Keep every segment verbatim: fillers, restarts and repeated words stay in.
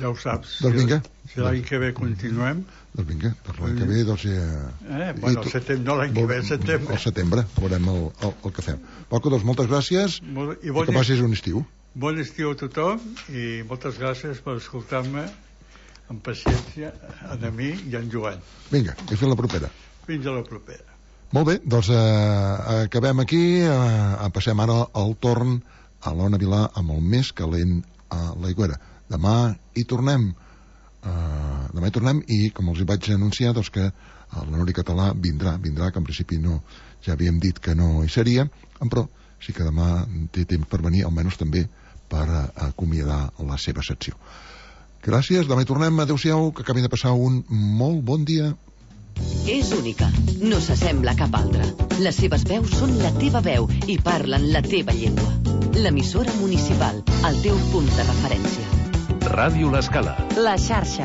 Ja ho saps. Doncs vinga. Si l'any que ve continuem... Doncs vinga, per l'any que ve, doncs ja... Eh, bueno, el setembre, no l'any que ve, el setembre. El setembre, veurem el, el, el que fem. Paco, doncs moltes gràcies Molt, i, i bon que passis un estiu. Bon estiu a tothom i moltes gràcies per escoltar-me amb paciència a mi i a en Joan. Vinga, i fins la propera. Fins a la propera. Molt bé, doncs eh, acabem aquí, eh, passem ara el torn a l'Ona Vilà amb el més calent a l'Aigüera. Demà hi tornem, eh, demà hi tornem i, com els hi vaig anunciar, doncs que el Nori Català vindrà, vindrà, que en principi no, ja havíem dit que no hi seria, però sí que demà té temps per venir, almenys també per eh, acomiadar la seva secció. Gràcies, demà hi tornem, adeu-siau, que acabin de passar un molt bon dia. És única, no s'assembla a cap altra. Les seves veus són la teva veu i parlen la teva llengua. L'emissora municipal, el teu punt de referència. Ràdio L'Escala. La xarxa.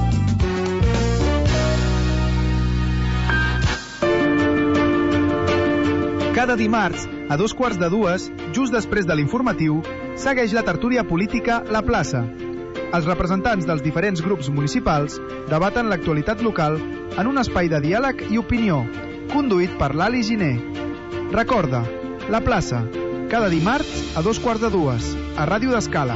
Cada dimarts, a dos quarts de dues, just després de l'informatiu, segueix la tertúlia política La Plaça. Els representants dels diferents grups municipals debaten l'actualitat local en un espai de diàleg i opinió, conduït per l'Ali Giner. Recorda, La Plaça, cada dimarts a dos quarts de dues, a Ràdio L'Escala.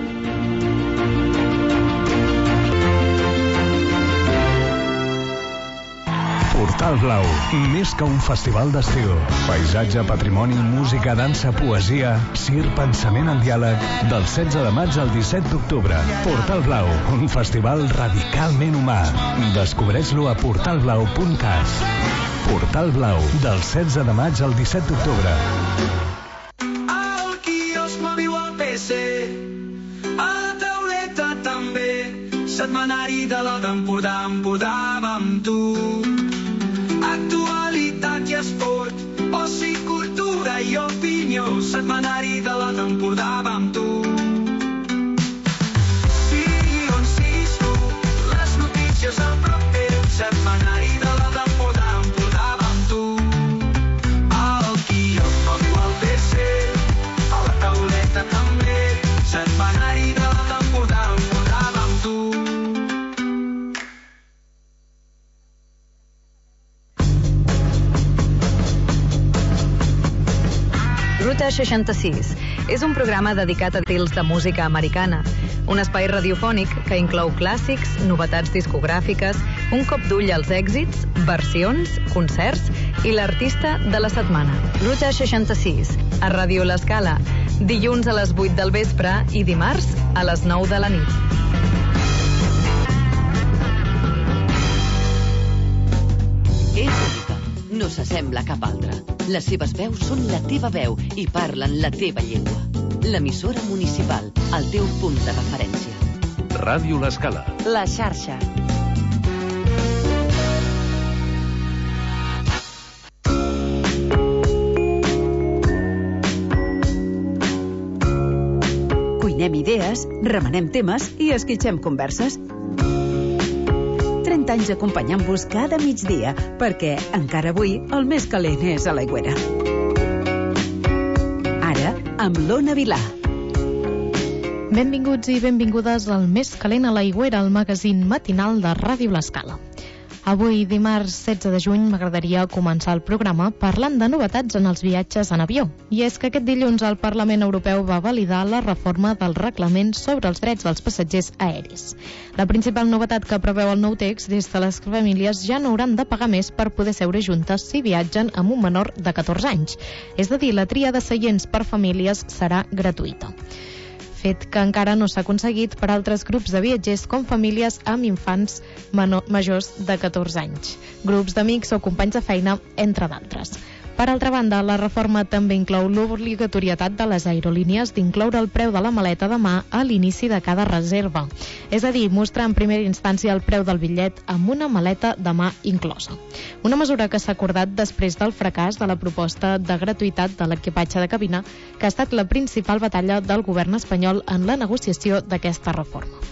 Portal Blau, més que un festival d'estiu. Paisatge, patrimoni, música, dansa, poesia, cir, pensament en diàleg. Del setze de maig al disset d'octubre. Portal Blau, un festival radicalment humà. Descobreix-lo a portal blau punt cat. Portal Blau, del setze de maig al disset d'octubre. Al quiosc mòbil al P C, a la tauleta també, setmanari de la temporada em podava amb tu. Actualitat i esport, oci, cultura i opinió, setmanari de la temporada amb tu. Sí, on sis tu, les notícies al prop teu, setmanari de la temporada em podava amb tu. Al quiosc mòbil al P C, a la tauleta també, setmanari de la temporada em podava amb tu. Ruta seixanta-sis és un programa dedicat a estils de música americana, un espai radiofònic que inclou clàssics, novetats discogràfiques, un cop d'ull als èxits, versions, concerts i l'artista de la setmana. Ruta seixanta-sis, a Ràdio L'Escala, dilluns a les vuit del vespre i dimarts a les nou de la nit. És única, no s'assembla a cap altra. Les seves veus són la teva veu i parlen la teva llengua. L'emissora municipal, el teu punt de referència. Ràdio L'Escala. La xarxa. Cuinem idees, remenem temes i esquitxem converses. trenta anys acompanyant-vos cada migdia, perquè encara avui el més calent és a l'Aigüera. Ara, amb l'Ona Vilà. Benvinguts i benvingudes al Més calent a l'Aigüera, el magazín matinal de Ràdio L'Escala. Avui, dimarts setze de juny, m'agradaria començar el programa parlant de novetats en els viatges en avió. I és que aquest dilluns el Parlament Europeu va validar la reforma del reglament sobre els drets dels passatgers aeris. La principal novetat que preveu el nou text és que les famílies ja no hauran de pagar més per poder seure juntes si viatgen amb un menor de catorze anys. És a dir, la tria de seients per famílies serà gratuïta. Fet que encara no s'ha aconseguit per altres grups de viatgers com famílies amb infants menor, majors de catorze anys, grups d'amics o companys de feina, entre d'altres. Per altra banda, la reforma també inclou l'obligatorietat de les aerolínies d'incloure el preu de la maleta de mà a l'inici de cada reserva. És a dir, mostrar en primera instància el preu del bitllet amb una maleta de mà inclosa. Una mesura que s'ha acordat després del fracàs de la proposta de gratuïtat de l'equipatge de cabina, que ha estat la principal batalla del govern espanyol en la negociació d'aquesta reforma.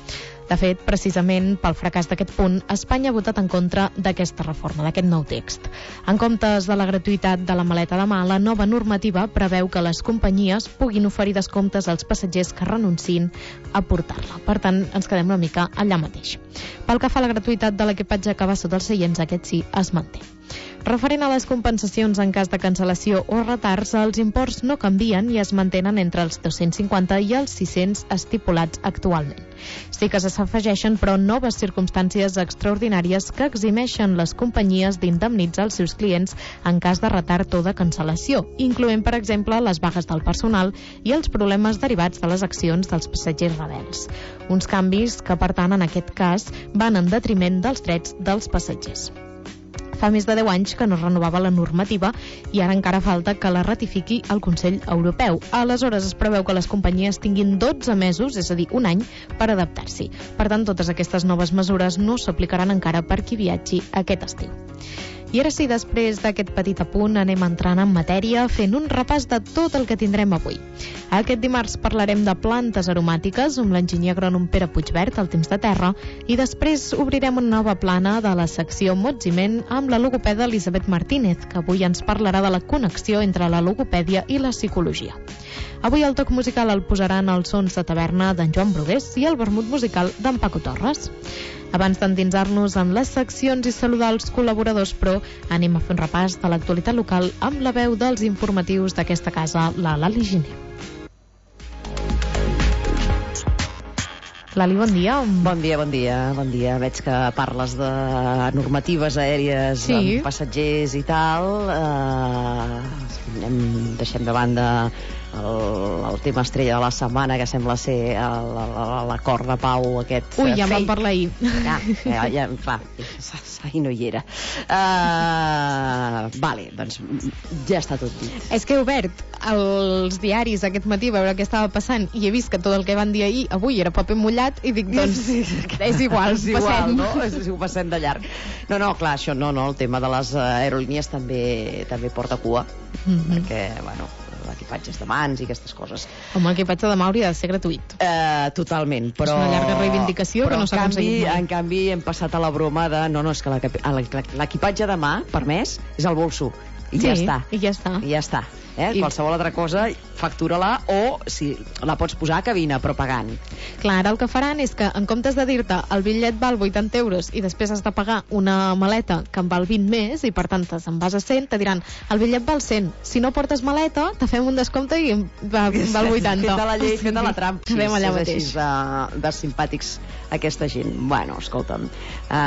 De fet, precisament pel fracàs d'aquest punt, Espanya ha votat en contra d'aquesta reforma, d'aquest nou text. En comptes de la gratuïtat de la maleta de mà, la nova normativa preveu que les companyies puguin oferir descomptes als passatgers que renunciïn a portar-la. Per tant, ens quedem una mica allà mateix. Pel que fa a la gratuïtat de l'equipatge que va sota els seients, aquest sí es manté. Referent a les compensacions en cas de cancel·lació o retards, els imports no canvien i es mantenen entre els dos-cents cinquanta i els sis-cents estipulats actualment. Sí que s'afegeixen, però, noves circumstàncies extraordinàries que eximeixen les companyies d'indemnitzar els seus clients en cas de retard o de cancel·lació, incloent, per exemple, les vagues del personal i els problemes derivats de les accions dels passatgers rebels. Uns canvis que, per tant, en aquest cas, van en detriment dels drets dels passatgers. Fa més de deu anys que no es renovava la normativa i ara encara falta que la ratifiqui el Consell Europeu. Aleshores es preveu que les companyies tinguin dotze mesos, és a dir, un any, per adaptar-s'hi. Per tant, totes aquestes noves mesures no s'aplicaran encara per qui viatgi aquest estiu. I ara sí, després d'aquest petit apunt, anem entrant en matèria fent un repàs de tot el que tindrem avui. Aquest dimarts parlarem de plantes aromàtiques amb l'enginyer agrònom Pere Puigvert, al Temps de Terra, i després obrirem una nova plana de la secció Mots i Ment amb la logopeda Elisabet Martínez, que avui ens parlarà de la connexió entre la logopèdia i la psicologia. Avui el toc musical el posaran els sons de taverna d'en Joan Brugués i el vermut musical d'en Paco Torres. Abans d'endinsar-nos en les seccions i saludar els col·laboradors, però anem a fer un repàs de l'actualitat local amb la veu dels informatius d'aquesta casa, la Lali Giner. Lali, bon dia. Bon dia, bon dia, bon dia. Veig que parles de normatives aèries, sí, amb passatgers i tal. Uh, anem, deixem de banda el, el tema estrella de la setmana, que sembla ser l'acord de pau aquest. Ui, ja en vam parlar ahir. Ja, ja, ja clar, ahir no hi era. Uh, vale, doncs ja està tot dit. És que he obert els diaris aquest matí a veure què estava passant i he vist que tot el que van dir ahir avui era paper mullat i dic, doncs, sí, és igual, és igual, passem. No? És, ho passem de llarg. No, no, clar, això no, no, el tema de les aerolínies també, també porta cua, mm-hmm. perquè, bueno, l'equipatge és de mans i aquestes coses. Home, l'equipatge de mà hauria de ser gratuït. Uh, totalment, però... És una llarga reivindicació però que no s'ha aconseguit mai. En canvi, hem passat a la broma de... No, no, és que l'equipatge de mà, permès, és el bolso. I sí, ja està. I ja està. I ja està. Eh? I... Qualsevol altra cosa, factura-la o si la pots posar a cabina, però pagant. Clar, ara el que faran és que en comptes de dir-te el bitllet val vuitanta euros i després has de pagar una maleta que en val vint més i per tant te'n vas a cent, te diran el bitllet val cent. Si no portes maleta, te fem un descompte i val, val vuitanta. Feta la llei, feta la trampa. Sí, és allà així de, de simpàtics aquesta gent. Bueno, escolta'm, uh,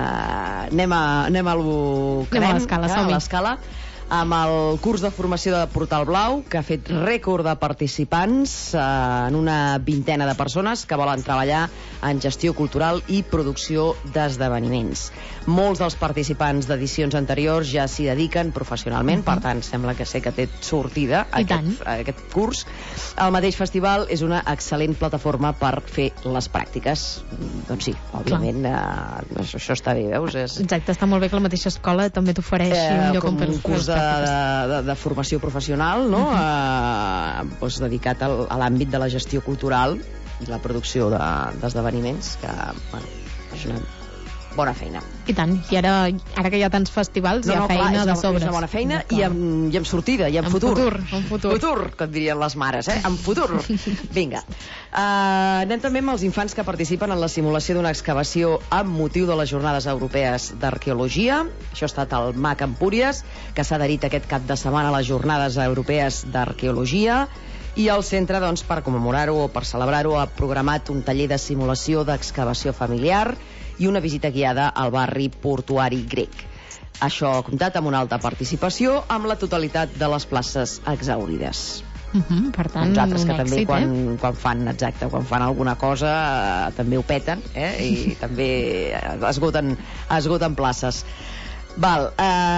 anem a, anem a lo que anem a l'escala, eh, a l'escala amb el curs de formació de Portal Blau, que ha fet rècord de participants, eh, en una vintena de persones que volen treballar en gestió cultural i producció d'esdeveniments. Molts dels participants d'edicions anteriors ja s'hi dediquen professionalment, uh-huh. per tant, sembla que sé que té sortida aquest, aquest curs. El mateix festival és una excel·lent plataforma per fer les pràctiques. Doncs sí, òbviament, eh, això, això està bé, veus? És... Exacte, està molt bé que la mateixa escola també t'ofereixi eh, un lloc on per un curs de, de, de formació professional, no? Uh-huh. eh, doncs dedicat al, a l'àmbit de la gestió cultural i la producció d'esdeveniments, de, que, bueno, és una bona feina. I tant, i ara, ara que hi ha tants festivals, no, hi ha no, feina clar, de sobres. És una bona feina i amb, i amb sortida, i amb, amb futur. futur. Amb futur. Futur, que et dirien les mares, eh? Amb futur. Vinga. Uh, anem també amb els infants que participen en la simulació d'una excavació amb motiu de les Jornades Europees d'Arqueologia. Això ha estat el M A C Empúries, que s'ha adherit aquest cap de setmana a les Jornades Europees d'Arqueologia. I el centre, doncs, per commemorar-ho o per celebrar-ho, ha programat un taller de simulació d'excavació familiar i una visita guiada al barri portuari grec. Això ha comptat amb una alta participació amb la totalitat de les places exhaurides. Uh-huh, per tant, nosaltres que un també èxit, quan, eh? quan fan, exacte, quan fan alguna cosa eh, també ho peten, eh? I també esgoten, esgoten places. Val,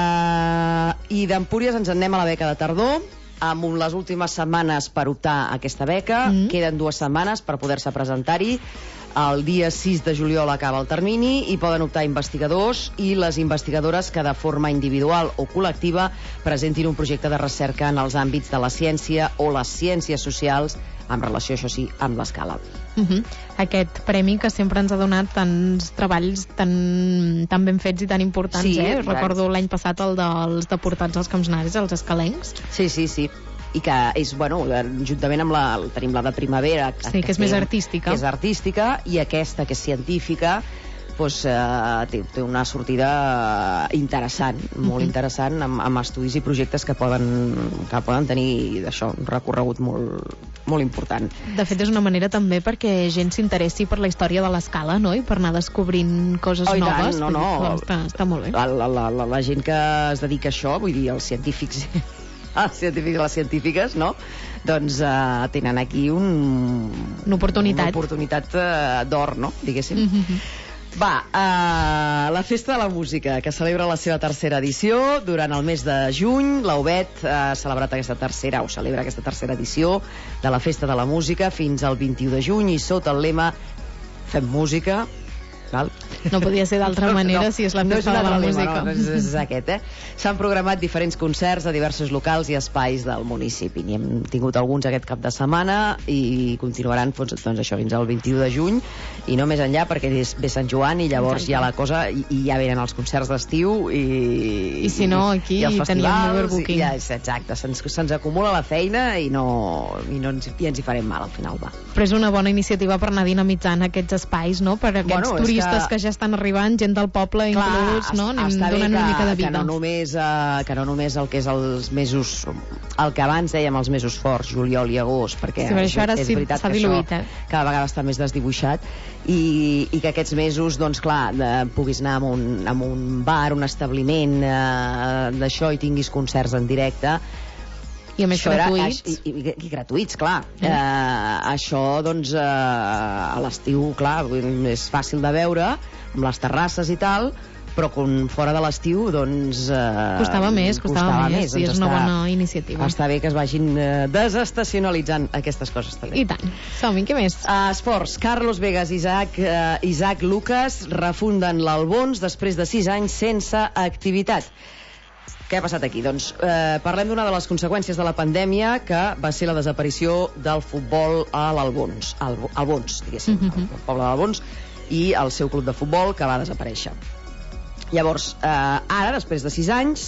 eh, i d'Empúries ens anem a la beca de tardor, amb les últimes setmanes per optar a aquesta beca. Mm. Queden dues setmanes per poder-se presentar-hi. El dia sis de juliol acaba el termini i poden optar investigadors i les investigadores que de forma individual o col·lectiva presentin un projecte de recerca en els àmbits de la ciència o les ciències socials, en relació, això sí, amb l'escala. Uh-huh. Aquest premi que sempre ens ha donat tants treballs tan, tan ben fets i tan importants, sí, eh? Recordo l'any passat el dels deportats als Camps Nares, els escalencs. Sí, sí, sí. I que és, bueno, juntament amb la... tenim la de primavera. Sí, que, que és té, més artística. Que és artística, i aquesta, que és científica, doncs, eh, té, té una sortida interessant, molt uh-huh. interessant, amb, amb estudis i projectes que poden, que poden tenir això, un recorregut molt, molt important. De fet, és una manera també perquè gent s'interessi per la història de l'escala, no? I per anar descobrint coses oh, noves. Tant, no, no. Doncs està, està molt bé. La, la, la, la, la gent que es dedica a això, vull dir, els científics... els científics i les científiques, no? Doncs uh, tenen aquí un... una oportunitat. Una oportunitat uh, d'or, no? Diguéssim. Mm-hmm. Va, uh, la Festa de la Música, que celebra la seva tercera edició durant el mes de juny. La U B E T ha celebrat aquesta tercera, o celebra aquesta tercera edició de la Festa de la Música fins al vint-i-u de juny, i sota el lema Fem música. Val? No podia ser d'altra manera, no, si és la Festa no és de la Música. Lema, no, és, és aquest, eh? S'han programat diferents concerts a diversos locals i espais del municipi. N'hi hem tingut alguns aquest cap de setmana i continuaran doncs, doncs això, fins al vint-i-u de juny, i no més enllà perquè és ve Sant Joan i llavors exacte. Ja la cosa, i, i ja venen els concerts d'estiu i, i si no aquí i teníem overbooking. Ja, exacte, se'ns se acumula la feina i no, i no ens, i ens hi farem mal al final, va. Però és una bona iniciativa per anar dinamitzant aquests espais, no? Per aquests bueno, turistes que... que ja estan arribant, gent del poble clar, inclús, no? Anem donant una mica de vida. Que no només, uh, que no només el que és els mesos, el que abans dèiem els mesos forts, juliol i agost, perquè sí, és, ara és sí, veritat que diluït, això eh? cada vegada està més desdibuixat, i, i que aquests mesos, doncs clar, de, puguis anar a un, a un bar, un establiment uh, d'això, i tinguis concerts en directe. I a més això gratuïts. Era, i, i, i gratuïts, clar. Mm. Uh, això, doncs, uh, a l'estiu, clar, és fàcil de veure, amb les terrasses i tal, però quan fora de l'estiu, doncs... Uh, costava més, costava, costava més, més. I doncs és una està, bona iniciativa. Està bé que es vagin uh, desestacionalitzant aquestes coses, també. I tant. Som-hi, què més? Uh, esports. Carlos Vegas i Isaac, uh, Isaac Lucas refunden l'Albons després de sis anys sense activitat. Què ha passat aquí? Doncs eh, parlem d'una de les conseqüències de la pandèmia, que va ser la desaparició del futbol a l'Albons, al, Albons, diguéssim, mm-hmm. el poble d'Albons, i el seu club de futbol, que va desaparèixer. Llavors, eh, ara, després de sis anys,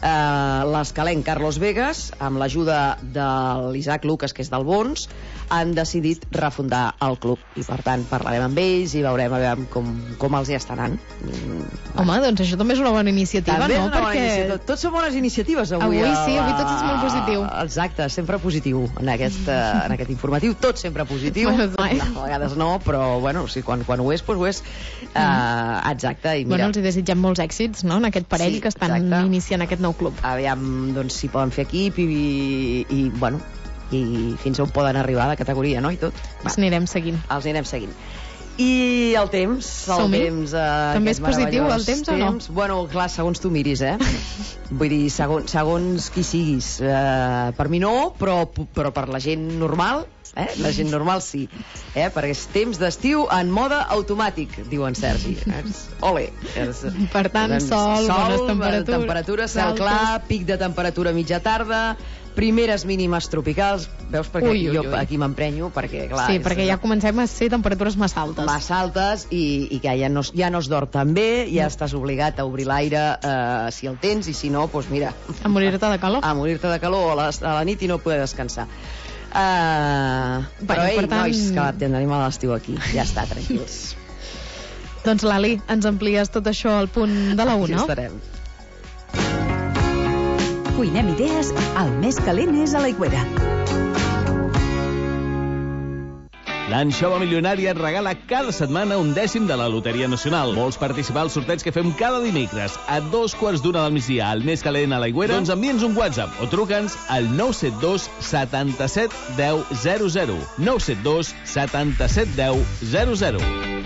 eh, l'escalenc Carlos Vegas, amb l'ajuda de l'Isaac Lucas, que és d'Albons, han decidit refundar el club, i per tant parlarem amb ells i veurem a veure com, com els hi està anant. Home, doncs això també és una bona iniciativa, també no? Una Perquè... bona iniciativa. Tots són bones iniciatives avui. Avui sí, avui tot és molt positiu. Exacte, sempre positiu en aquest, en aquest informatiu, tot sempre positiu. Bueno, no, a vegades no, però bueno, sí, quan, quan ho és, doncs ho és. Mm. Uh, exacte, i mira... Bueno, els hi desitgem molts èxits, no?, en aquest parell sí, que estan exacte. Iniciant aquest nou club. Aviam, doncs, si poden fer equip i, i, i bueno, i fins on poden arribar de categoria, no?, i tot. Els anirem seguint. Els anirem seguint. I el temps, el Som-hi. temps... Eh, també és positiu el temps, temps o no? Bueno, clar, segons tu miris, eh? Vull dir, segons, segons qui siguis. Eh, per mi no, però, però per la gent normal, eh? La gent normal sí. Eh? Perquè és temps d'estiu en mode automàtic, diu en Sergi. Ole! Per tant, sol, sol bones temperatures. Temperatura, cel clar, pic de temperatura mitja tarda, primeres mínimes tropicals, veus, perquè ui, ui, jo ui. aquí m'emprenyo, perquè clar... Sí, és, perquè ja comencem a ser temperatures massa altes. Massa altes, i, i que ja no, ja no es dorm tan bé, ja no. Estàs obligat a obrir l'aire eh, si el tens, i si no, doncs mira... A morir-te de calor. A morir-te de calor a la, a la nit i no poder descansar. Uh, bueno, però, ei, tant... nois, que tenim a l'estiu aquí. Ja està, tranquils. Doncs, Lali, ens amplies tot això al punt de la una. Aquí estarem. Cuinem idees, el més calent és a l'Aigüera. L'Anxova Milionària et regala cada setmana un dècim de la Loteria Nacional. Vols participar al sorteig que fem cada dimecres a dos quarts d'una del migdia al més calent a l'Aigüera? Doncs envia'ns un WhatsApp o truca'ns al nou set dos setanta-set deu zero zero. nou set dos setanta-set deu zero zero.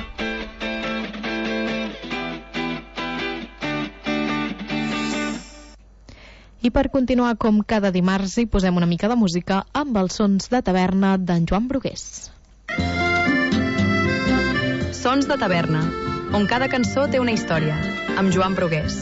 I per continuar, com cada dimarts, hi posem una mica de música amb els sons de taverna d'en Joan Brugués. Sons de taverna, on cada cançó té una història, amb Joan Brugués.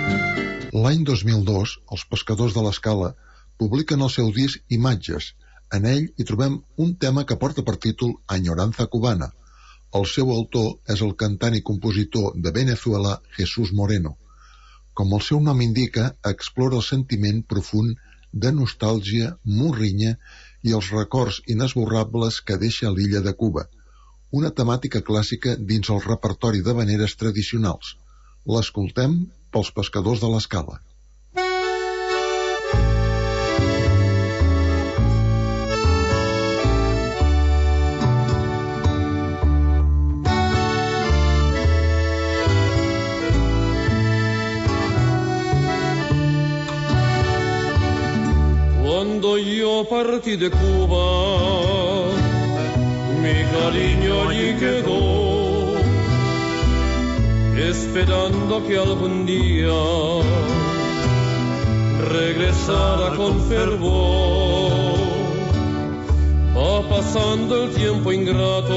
L'any dos mil dos, els pescadors de l'Escala publiquen el seu disc Imatges. En ell hi trobem un tema que porta per títol Añoranza Cubana. El seu autor és el cantant i compositor de Venezuela, Jesús Moreno. Com el seu nom indica, explora el sentiment profund de nostàlgia, morrinya i els records inesborrables que deixa l'illa de Cuba. Una temàtica clàssica dins el repertori de veneres tradicionals. L'escoltem pels pescadors de l'Escala. Cuando yo partí de Cuba, mi cariño allí quedó, esperando que algún día regresara con fervor. Va pasando el tiempo ingrato,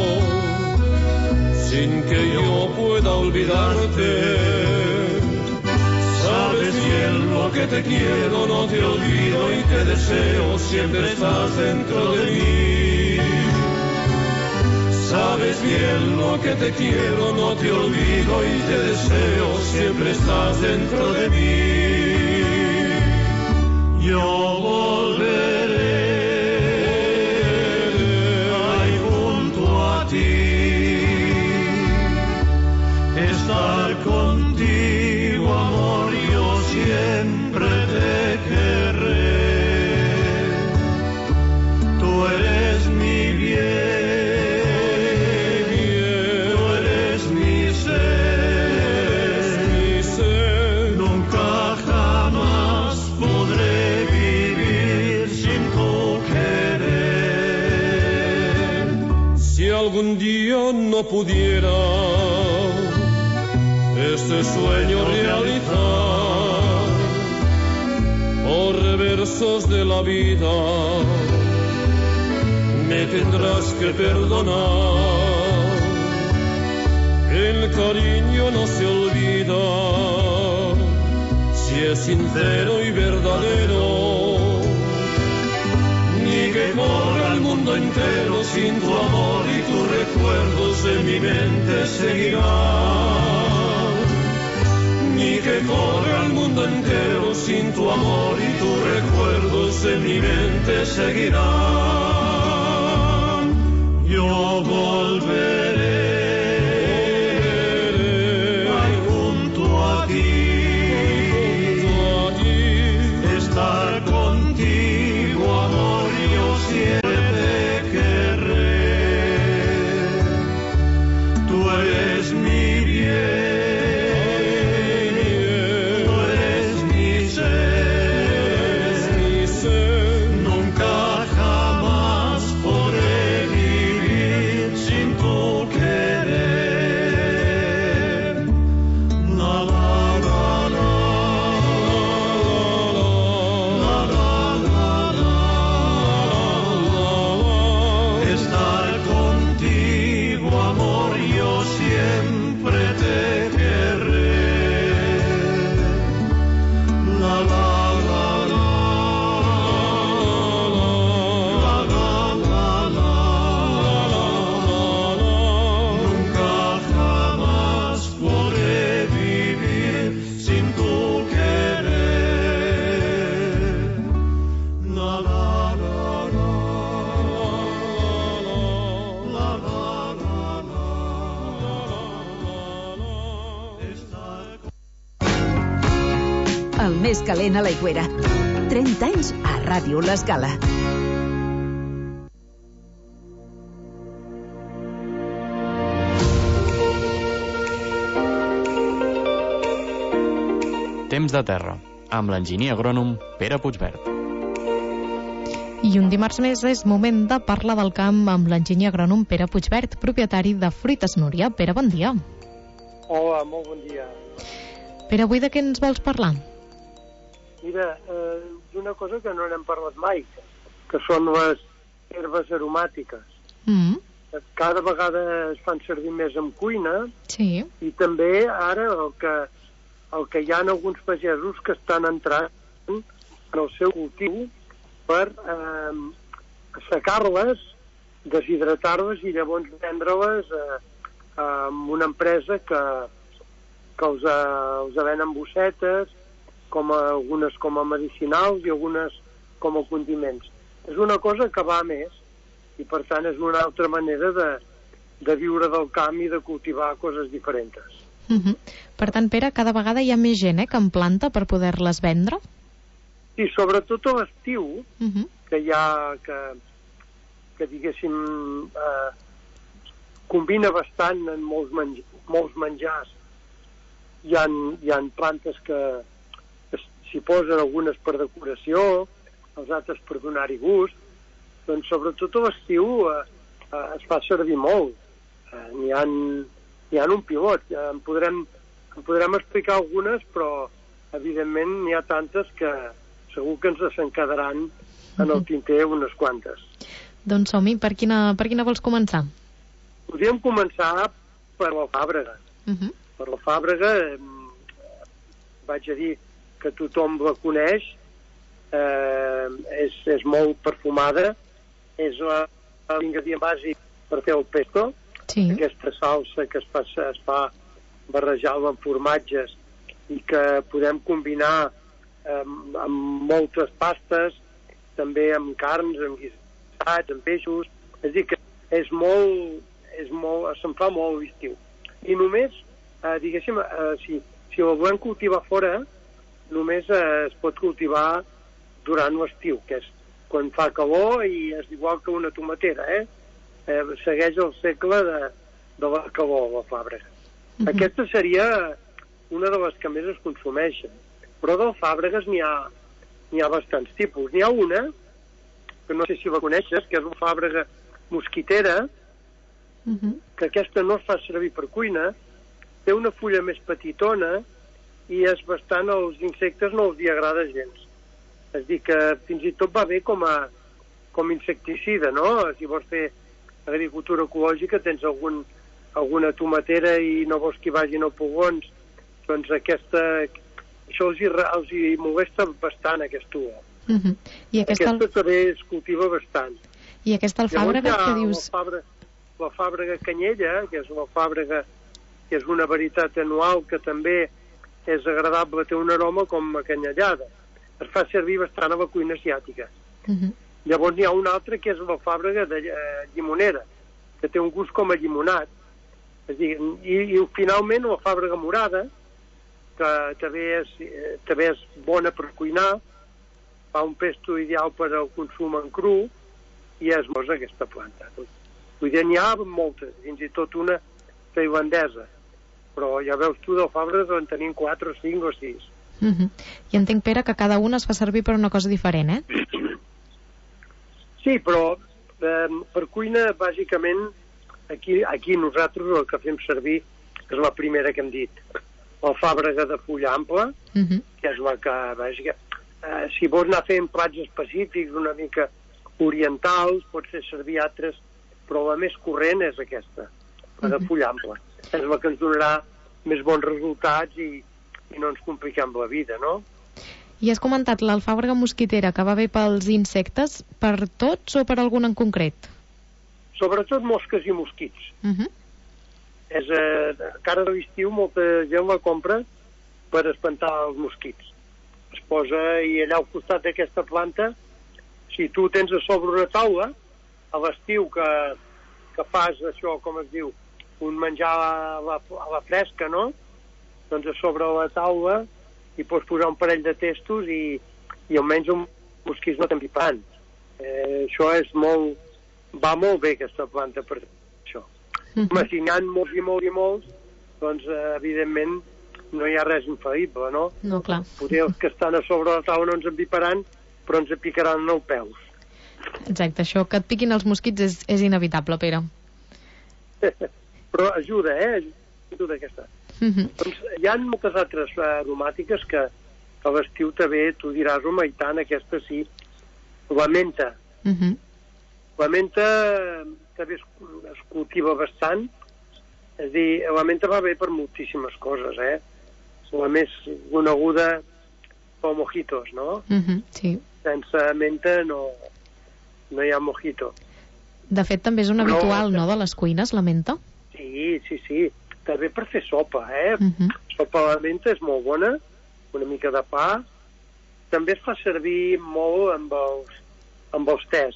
sin que yo pueda olvidarte. Sabes bien lo que te quiero, no te olvido y te deseo, siempre estás dentro de mí. Sabes bien lo que te quiero, no te olvido y te deseo, siempre estás dentro de mí. Yo volveré ahí junto a ti, estar contigo, amor, yo siempre te querré. Tú eres mi bien. Algún día no pudiera este sueño realizar, por reversos de la vida me tendrás que perdonar. El cariño no se olvida si es sincero y verdadero. Ni que corra el mundo entero sin tu amor y tus recuerdos en mi mente seguirán. Ni que corra el mundo entero sin tu amor y tus recuerdos en mi mente seguirán. Yo volveré ahí junto a ti, estar contigo, amor, yo siempre te querré. Tú eres mi bien, tú eres mi ser, nunca jamás podré vivir sin tu querer. La la la la, la la la la. Estar contigo, amor, yo siempre te querré. La la la la, la la la la, nunca jamás podré vivir sin tu querer. La la la la. El més calent a l'Aigüera. trenta anys a Ràdio L'Escala. Temps de terra, amb l'enginyer agrònom Pere Puigverd. I un dimarts més és moment de parlar del camp amb l'enginyer agrònom Pere Puigverd, propietari de Fruites Núria. Pere, bon dia. Hola, molt bon dia. Pere, avui de què ens vols parlar? Mira, eh, d'una cosa que no n'hem parlat mai, que són les herbes aromàtiques. Mm. Cada vegada es fan servir més en cuina, sí. I també ara el que, el que hi ha alguns pagesos que estan entrant en el seu cultiu per eh, assecar-les, deshidratar-les i llavors vendre-les eh, amb una empresa que, que els, eh, els ven en bossetes, com a, algunes com a medicinals i algunes com a condiments. És una cosa que va més i per tant és una altra manera de, de viure del camp i de cultivar coses diferents. Uh-huh. Per tant, Pere, cada vegada hi ha més gent eh, que en planta per poder-les vendre? I sobretot a l'estiu, uh-huh. que hi ha que, que diguéssim eh, combina bastant en molts, menj molts menjars. Hi ha, hi ha plantes que s'hi posen, algunes per decoració, els altres per donar-hi gust. Doncs sobretot a l'estiu eh, eh, es fa servir molt. Eh, n'hi ha, n'hi ha un pilot. Eh, en, podrem, en podrem explicar algunes, però evidentment n'hi ha tantes que segur que ens se'n quedaran en el tinter unes quantes. Doncs som-hi, per quina, per quina vols començar? Podríem començar per la fàbrega. Uh-huh. Per la fàbrega, eh, vaig a dir que tothom la coneix, eh, és, és molt perfumada, és l'ingredient bàsic per fer el pesto, sí. Aquesta salsa que es fa, es fa barrejar-la amb formatges i que podem combinar amb, amb moltes pastes, també amb carns, amb guisats, amb peixos. És a dir, que és molt, és molt, se'n fa molt l'estiu. I només, eh, diguéssim, eh, si, si la volem cultivar fora, només eh, es pot cultivar durant l'estiu, que és quan fa calor i és igual que una tomatera, eh? eh segueix el segle de, de la calor, la fàbrega. Uh-huh. Aquesta seria una de les que més es consumeixen. Però de fàbregues n'hi ha, n'hi ha bastants tipus. N'hi ha una, que no sé si la coneixes, que és la fàbrega mosquitera, uh-huh. que aquesta no es fa servir per cuina, té una fulla més petitona i és bastant, als insectes no els hi agrada gens. És dir, que fins i tot va bé com a com insecticida, no? Si vols fer agricultura ecològica, tens algun, alguna tomatera i no vols que hi vagin a pugons, doncs aquesta, això els hi, els hi molesta bastant, aquesta uva. Uh-huh. I aquesta, aquesta també es cultiva bastant. I aquesta alfàbrega que dius... La fàbrega, la fàbrega canyella, que és una fàbrega que és una varietat anual que també és agradable, té un aroma com a canyellada. Es fa servir bastant a la cuina asiàtica. Uh-huh. Llavors n'hi ha una altra que és la fàbrega de eh, llimonera, que té un gust com a llimonat. És dir, i, i finalment la fàbrega morada, que també és, eh, també és bona per cuinar, fa un pesto ideal per al consum en cru, i és mosa aquesta planta. Vull dir, n'hi ha moltes, fins i tot una tailandesa, però ja veus tu, de fàbregues en tenim quatre, cinc o sis. Uh-huh. I entenc, Pere, que cada una es fa servir per una cosa diferent, eh? Sí, però eh, per cuina, bàsicament, aquí, aquí nosaltres el que fem servir és la primera que hem dit, la fàbrega de fulla ampla, uh-huh. que és la que, bàsica, eh, si vols anar fent plats específics, una mica orientals, pots fer servir altres, però la més corrent és aquesta, la de fulla ampla. És la que ens donarà més bons resultats i, i no ens compliquem la vida, no? I has comentat l'alfàbrega mosquitera, que va bé pels insectes, per tots o per algun en concret? Sobretot mosques i mosquits. Uh-huh. És, eh, cara de l'estiu molta gent la compra per espantar els mosquits. Es posa, i allà al costat d'aquesta planta, si tu tens a sobre una taula, a l'estiu que, que fas això, com es diu, un menjar a la, a la fresca, no? Doncs a sobre la taula hi pots posar un parell de testos i, i almenys un mosquits no t'empiparan. Eh, això és molt... va molt bé, aquesta planta, per això. Uh-huh. Home, si n'hi ha molts i molts i molts, doncs, eh, evidentment, no hi ha res infal·lible, no? No, clar. Potser els que estan a sobre la taula no ens empiparan, però ens picaran els peus. Exacte, això, que et piquin els mosquits és, és inevitable, Pere. Però ajuda, eh? Ajuda aquesta. Uh-huh. Doncs hi ha moltes altres aromàtiques que a l'estiu també tu diràs, home, i tant, aquesta sí. La menta. Uh-huh. La menta també es, es cultiva bastant. És a dir, la menta va bé per moltíssimes coses, eh? La més coneguda com mojitos, no? Uh-huh, sí. Sense menta no, no hi ha mojito. De fet, també és un habitual, no, de les cuines, la menta? Sí, sí, sí. També per fer sopa, eh? Uh -huh. Sopa de menta és molt bona, una mica de pa. També es fa servir molt amb els, amb els tés.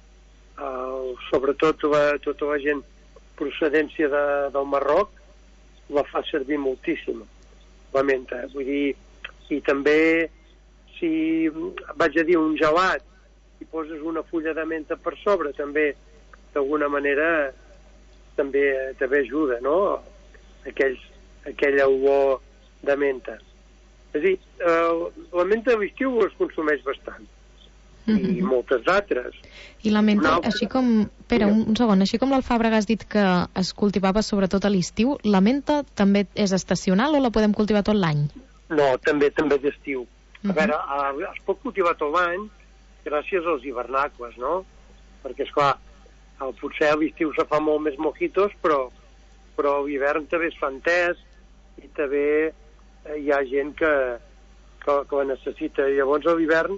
Uh, sobretot la, tota la gent procedència de, del Marroc la fa servir moltíssim, la menta. Vull dir, i també, si vaig a dir un gelat i poses una fulla de menta per sobre, també, d'alguna manera, també, també ajuda, no?, Aquells, aquella olor de menta. És a dir, eh, la menta a l'estiu es consumeix bastant. I moltes altres. I la menta, altra... així com... Pere, un, un segon, així com l'alfàbrega has dit que es cultivava sobretot a l'estiu, la menta també és estacional o la podem cultivar tot l'any? No, també també és d'estiu. Uh Uh-huh. A veure, a, es pot cultivar tot l'any gràcies als hivernacles, no? Perquè, esclar, el, potser a l'estiu se fa molt més mojitos, però, però a l'hivern també es fan tés i també eh, hi ha gent que, que, que la necessita. I llavors a l'hivern,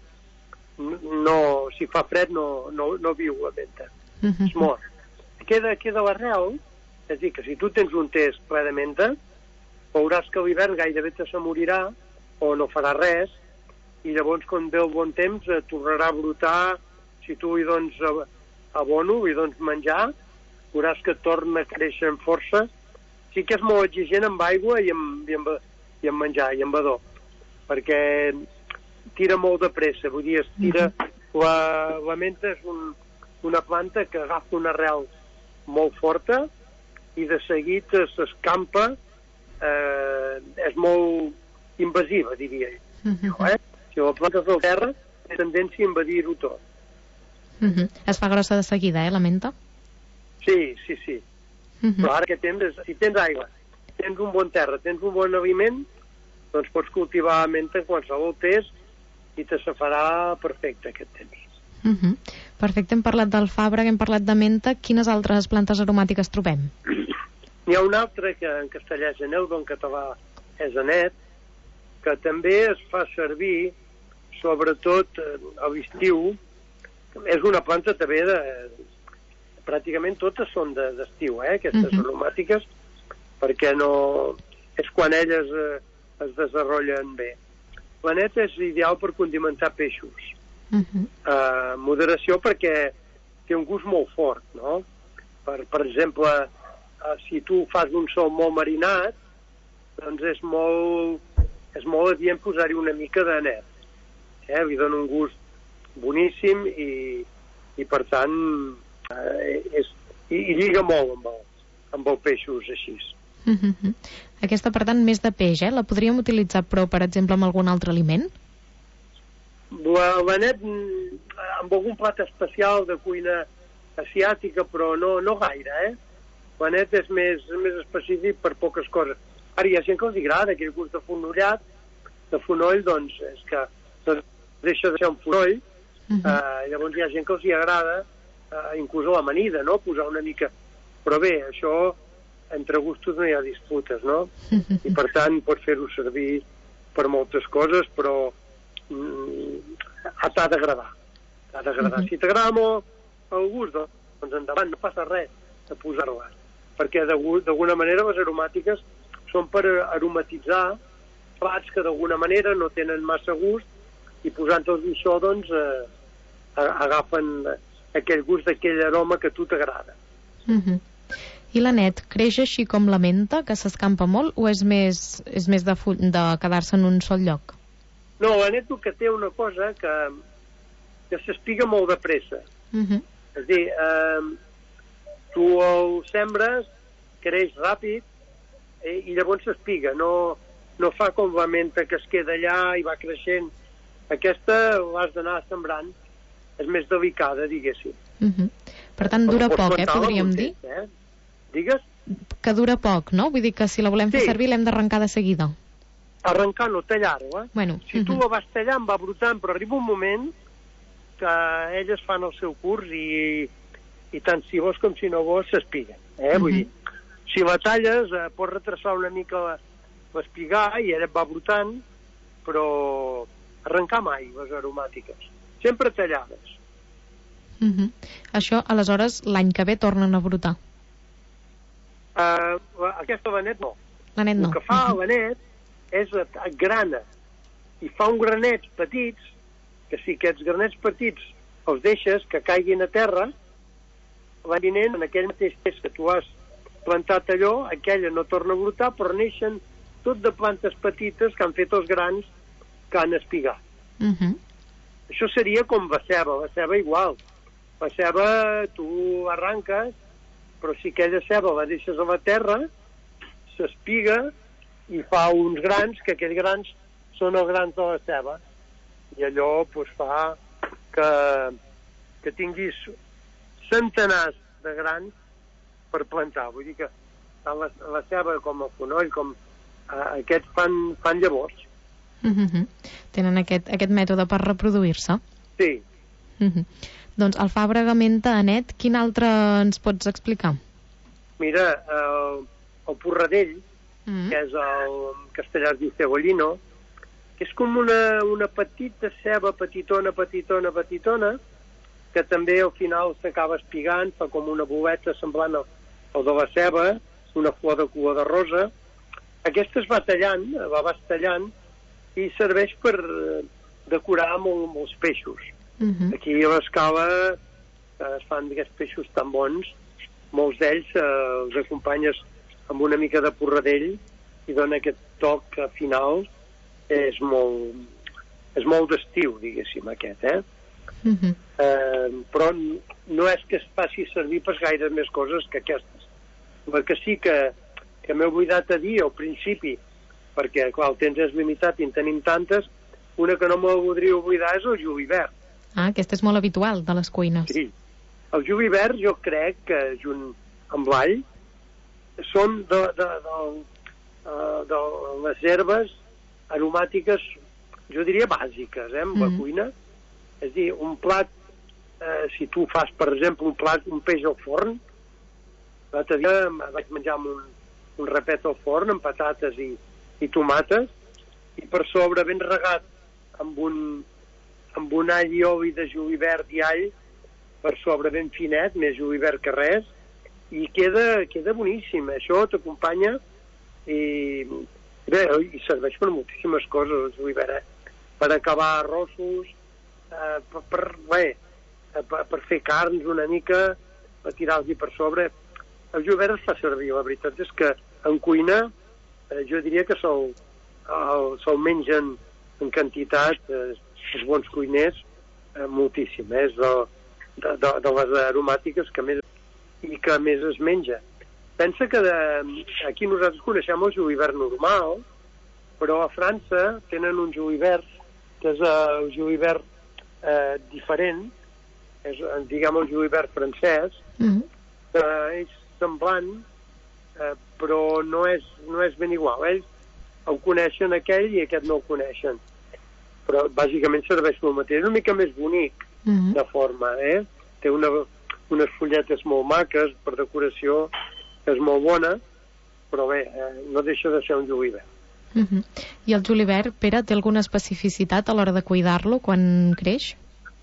no, si fa fred, no, no, no viu la menta. Uh-huh. Es mor. Queda, queda l'arrel, és a dir, que si tu tens un tés ple de menta, veuràs que a l'hivern gairebé te se morirà o no farà res, i llavors quan ve el bon temps eh, tornarà a brotar. Si tu hi dones abono, hi dones menjar, veuràs que torna a créixer amb força. Sí que és molt exigent amb aigua i amb, i amb, i amb menjar, i amb adob, perquè tira molt de pressa, vull dir, es tira... La, la menta és un, una planta que agafa una arrel molt forta i de seguit s'escampa, eh, és molt invasiva, diria jo. Eh? Si la planta és al terra, té tendència a invadir-ho tot. Uh -huh. Es fa grossa de seguida, eh, la menta? Sí, sí, sí. Uh -huh. Però ara que tens, si tens aigua, tens un bon terra, tens un bon aliment, doncs pots cultivar menta en qualsevol tés i te se farà perfecte aquest temps. Uh -huh. Perfecte, hem parlat d'alfàbrega, hem parlat de menta. Quines altres plantes aromàtiques trobem? N'hi ha una altra que en castellà és eneldo, en català és anet, que també es fa servir sobretot a l'estiu. És una planta també de... pràcticament totes són d'estiu, eh, aquestes uh-huh. aromàtiques, perquè no... és quan elles eh, es desenvolupen bé. L'anet és ideal per condimentar peixos. Uh-huh. Uh, moderació perquè té un gust molt fort, no? Per, per exemple, uh, si tu fas un sol molt marinat, doncs és molt, és molt adient posar-hi una mica d'anet. Eh? Li dona un gust boníssim i, i per tant, eh, és, i, i lliga molt amb el, amb el peixos així. Uh-huh. Aquesta, per tant, més de peix, eh? La podríem utilitzar, però, per exemple, amb algun altre aliment? L'anet amb algun plat especial de cuina asiàtica, però no, no gaire, eh? L'anet és més, més específic per poques coses. Ara hi ha gent que els agrada aquell gust de fonollat, de fonoll, doncs és que deixa de ser un fonoll. Uh-huh. eh, llavors hi ha gent que els hi agrada eh, inclús a l'amanida, no? Posar una mica... Però bé, això entre gustos no hi ha disputes, no? Uh-huh. I per tant pots fer-ho servir per moltes coses, però t'ha d'agradar. T'ha d'agradar. Uh-huh. Si t'agrada molt el gust, doncs endavant, no passa res de posar-la. Perquè d'alguna manera les aromàtiques són per aromatitzar plats que d'alguna manera no tenen massa gust i posant-los això, doncs, eh, agafen aquell gust d'aquell aroma que a tu t'agrada. Uh-huh. I l'anet creix així com la menta, que s'escampa molt, o és més, és més de, de quedar-se en un sol lloc? No, l'anet que té una cosa que, que s'espiga molt de pressa. Uh-huh. És a dir, eh, tu el sembres, creix ràpid eh, i llavors s'espiga. No, no fa com la menta que es queda allà i va creixent. Aquesta l'has d'anar sembrant. És més delicada, diguéssim. Uh-huh. Per tant, dura poc, eh, podríem dir? Eh? Digues? Que dura poc, no? Vull dir que si la volem fer sí. servir l'hem d'arrencar de seguida. Arrencar, no, tallar-ho, eh? Bueno, si tu uh-huh. la vas tallant, va brotant, però arriba un moment que elles fan el seu curs i, i tant si vols com si no vols s'espiguen, eh? Uh-huh. Vull dir, si la talles eh, pots retrasar una mica l'espigar i ella va brotant, però arrencar mai les aromàtiques. Sempre tallades. Uh -huh. Això, aleshores, l'any que ve tornen a brotar? Uh, aquesta l'anet no. L'anet no. El que fa uh -huh. l'anet és grana i fa uns granets petits, que si aquests granets petits els deixes que caiguin a terra, l'any vinent, en aquell mateix temps que tu has plantat allò, aquella no torna a brotar, però neixen tot de plantes petites que han fet els grans que han espigat. Uh -huh. Això seria com la ceba, la ceba igual. La ceba tu arranques, però si aquella ceba la deixes a la terra, s'espiga i fa uns grans, que aquests grans són els grans de la ceba. I allò pues, fa que, que tinguis centenars de grans per plantar. Vull dir que tant la, la ceba com el fonoll, com eh, aquests fan, fan llavors. Uh -huh. Tenen aquest, aquest mètode per reproduir-se. Sí. Uh -huh. Doncs el Fàbrega menta, Anet, quin altre ens pots explicar? Mira, el, el porradell, uh -huh. que és el castellà es diu cebollino, que és com una, una petita ceba, petitona, petitona, petitona, que també al final s'acaba espigant, fa com una boleta semblant al, al de la ceba, una flor de color de rosa. Aquesta es va tallant, la vas tallant, i serveix per decorar molt, molts peixos. Uh -huh. Aquí a l'Escala eh, es fan aquests peixos tan bons, molts d'ells eh, els acompanyes amb una mica de porradell i dona aquest toc final. És molt, és molt d'estiu, diguéssim, aquest, eh? Uh -huh. eh però no és que es faci servir per gaire més coses que aquestes. Perquè sí que, que m'he oblidat a dir al principi, perquè, clar, el temps és limitat i en tenim tantes, una que no me voldria oblidar és el julivert. Ah, aquesta és molt habitual de les cuines. Sí. El julivert jo crec que, junt amb l'all, són de, de, de, de, de les herbes aromàtiques, jo diria bàsiques, eh, amb mm. la cuina. És a dir, un plat, eh, si tu fas, per exemple, un plat, un peix al forn, l'altre dia vaig menjar amb un, un rapet al forn amb patates i, i tomates, i per sobre ben regat amb un, amb un all i oli de julivert i all, per sobre ben finet, més julivert que res, i queda, queda boníssim. Això t'acompanya i... Bé, i serveix per moltíssimes coses, el julivert, eh? Per acabar arrossos, eh, per, per, bé, per, per fer carns una mica, per tirar-los per sobre. El julivert es fa servir, la veritat és que en cuina eh, jo diria que se'l se mengen en quantitat eh, els bons cuiners eh, moltíssim, eh? És de, de, de, de les aromàtiques que més i que més es menja. Pensa que de, aquí nosaltres coneixem el julivert normal, però a França tenen un julivert que és el julivert eh, diferent, és, diguem, el julivert francès, mm. que és semblant, eh, però no és, no és ben igual. Ells el coneixen aquell i aquest no el coneixen. Però bàsicament serveix el mateix. És una mica més bonic mm. de forma, eh? Té una, unes fulletes molt maques per decoració, és molt bona, però bé, eh, no deixa de ser un julivert. Uh -huh. I el julivert, Pere, té alguna especificitat a l'hora de cuidar-lo quan creix?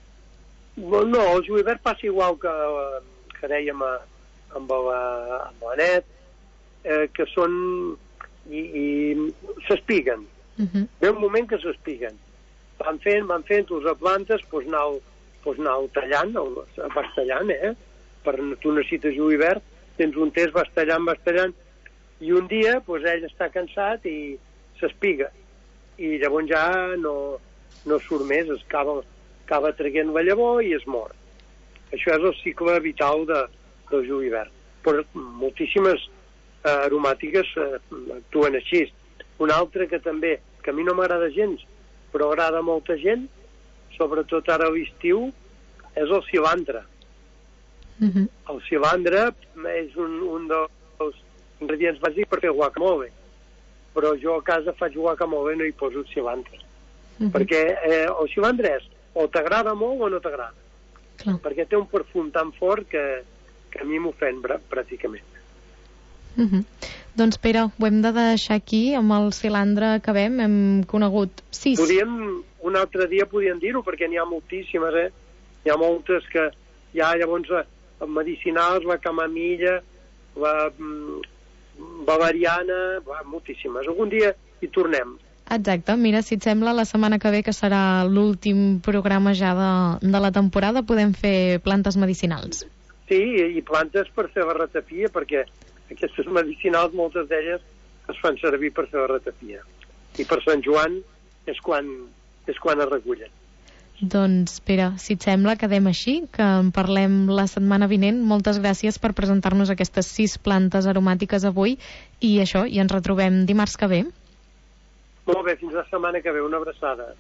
No, no, el julivert passa igual que, que dèiem a, amb l'Anet, eh, que són i, i s'espiguen. Uh -huh. Ve un moment que s'espiguen. Van fent, van fent, us plantes, doncs anau, doncs anau tallant, vas tallant, eh? Per, tu necessites julivert, tens un test, vas tallant, vas tallant, i un dia pues, ell està cansat i s'espiga, i llavors ja no, no surt més, es acaba, acaba traient la llavor i es mor. Això és el cicle vital de, del julivert. Però moltíssimes eh, aromàtiques eh, actuen així. Una altra que també, que a mi no m'agrada gens, però agrada a molta gent, sobretot ara a l'estiu, és el cilandre. Uh-huh. El cilandre és un, un dels ingredients bàsics per fer guacamole, però jo a casa faig guacamole i no hi poso cilandre. Uh-huh. Perquè eh, el cilandre és o t'agrada molt o no t'agrada. Clar. Perquè té un perfum tan fort que, que a mi m'ofèn pràcticament. Uh-huh. Doncs Pere, ho hem de deixar aquí amb el cilandre que acabem, hem conegut sis. Podríem, un altre dia podríem dir-ho, perquè n'hi ha moltíssimes, eh? Hi ha moltes que hi ha llavors eh, medicinals, la camamilla, la mm, valeriana, va, moltíssimes. Algun dia hi tornem. Exacte, mira, si et sembla, la setmana que ve, que serà l'últim programa ja de, de la temporada, podem fer plantes medicinals. Sí, i plantes per fer la ratafia, perquè aquestes medicinals, moltes d'elles, es fan servir per fer la ratafia. I per Sant Joan és quan, és quan es recullen. Doncs, Pere, si et sembla, quedem així, que en parlem la setmana vinent. Moltes gràcies per presentar-nos aquestes sis plantes aromàtiques avui, i això, i ens retrobem dimarts que ve. Molt bé, fins la setmana que ve. Una abraçada.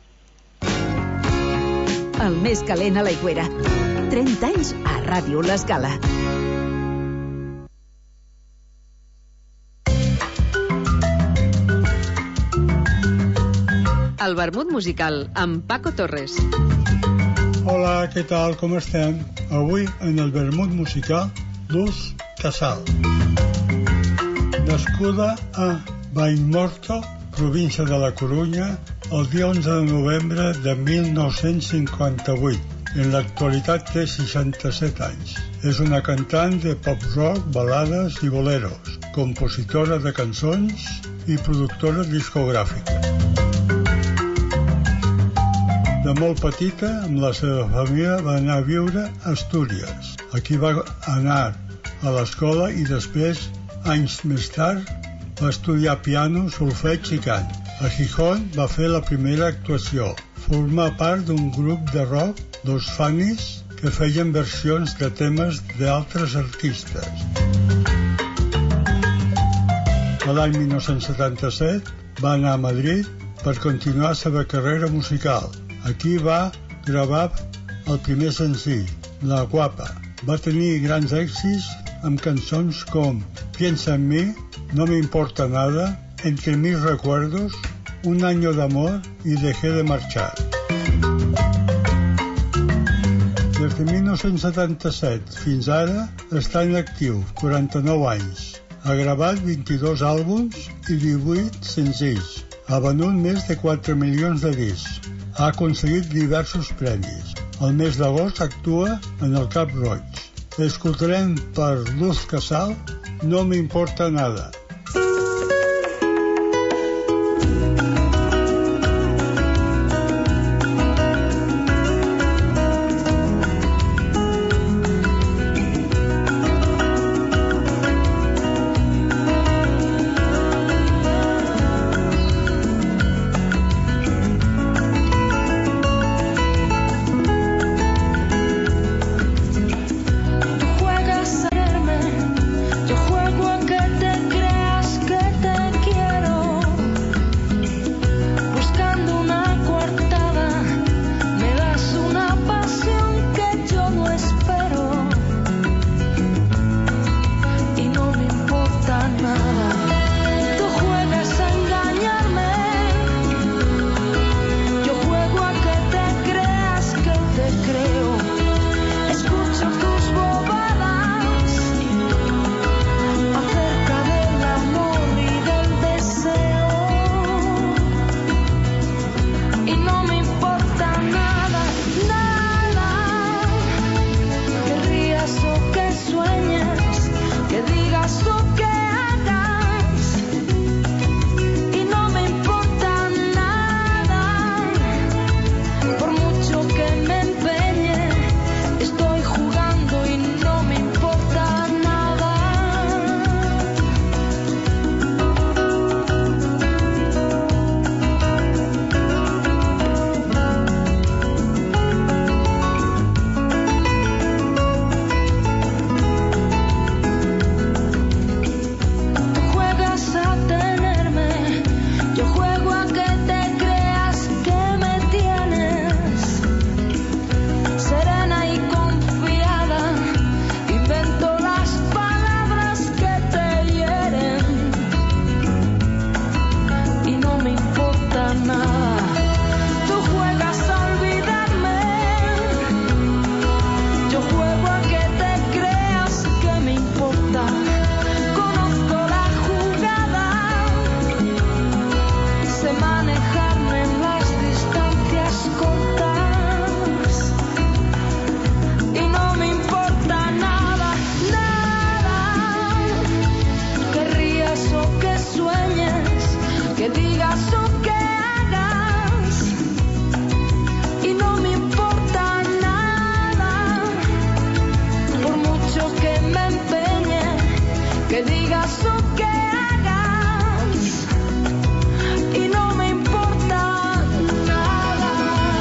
El més calent a l'Aigüera. trenta anys a Ràdio L'Escala. El vermut musical amb Paco Torres. Hola, què tal? Com estem? Avui en el vermut musical Luz Casal. Nascuda a Vallmorto, província de la Corunya, el dia onze de novembre de mil nou-cents cinquanta-vuit. En l'actualitat té seixanta-set anys. És una cantant de pop-rock, balades i boleros, compositora de cançons i productora discogràfica. De molt petita, amb la seva família, va anar a viure a Astúries. Aquí va anar a l'escola i després, anys més tard, va estudiar piano, solfeig i cant. A Gijón va fer la primera actuació. Formà part d'un grup de rock, Los Fanis, que feien versions de temes d'altres artistes. A l'any mil nou-cents setanta-set va anar a Madrid per continuar la seva carrera musical. Aquí va gravar el primer senzill, La Guapa. Va tenir grans èxits amb cançons com Piensa en mí, No me importa nada, Entre mis recuerdos, Un año de amor i Dejé de marchar. Des de mil nou-cents setanta-set fins ara està en actiu, quaranta-nou anys. Ha gravat vint-i-dos àlbums i divuit senzills. Ha venut més de quatre milions de discs. Ha aconseguit diversos premis. El mes d'agost actua en el Cap Roig. Escoltarem per Luz Casal No me importa nada. Que digas o que hagas. digas o que hagas y no me importa nada, por mucho que me empeñe, que digas o que hagas y no me importa nada.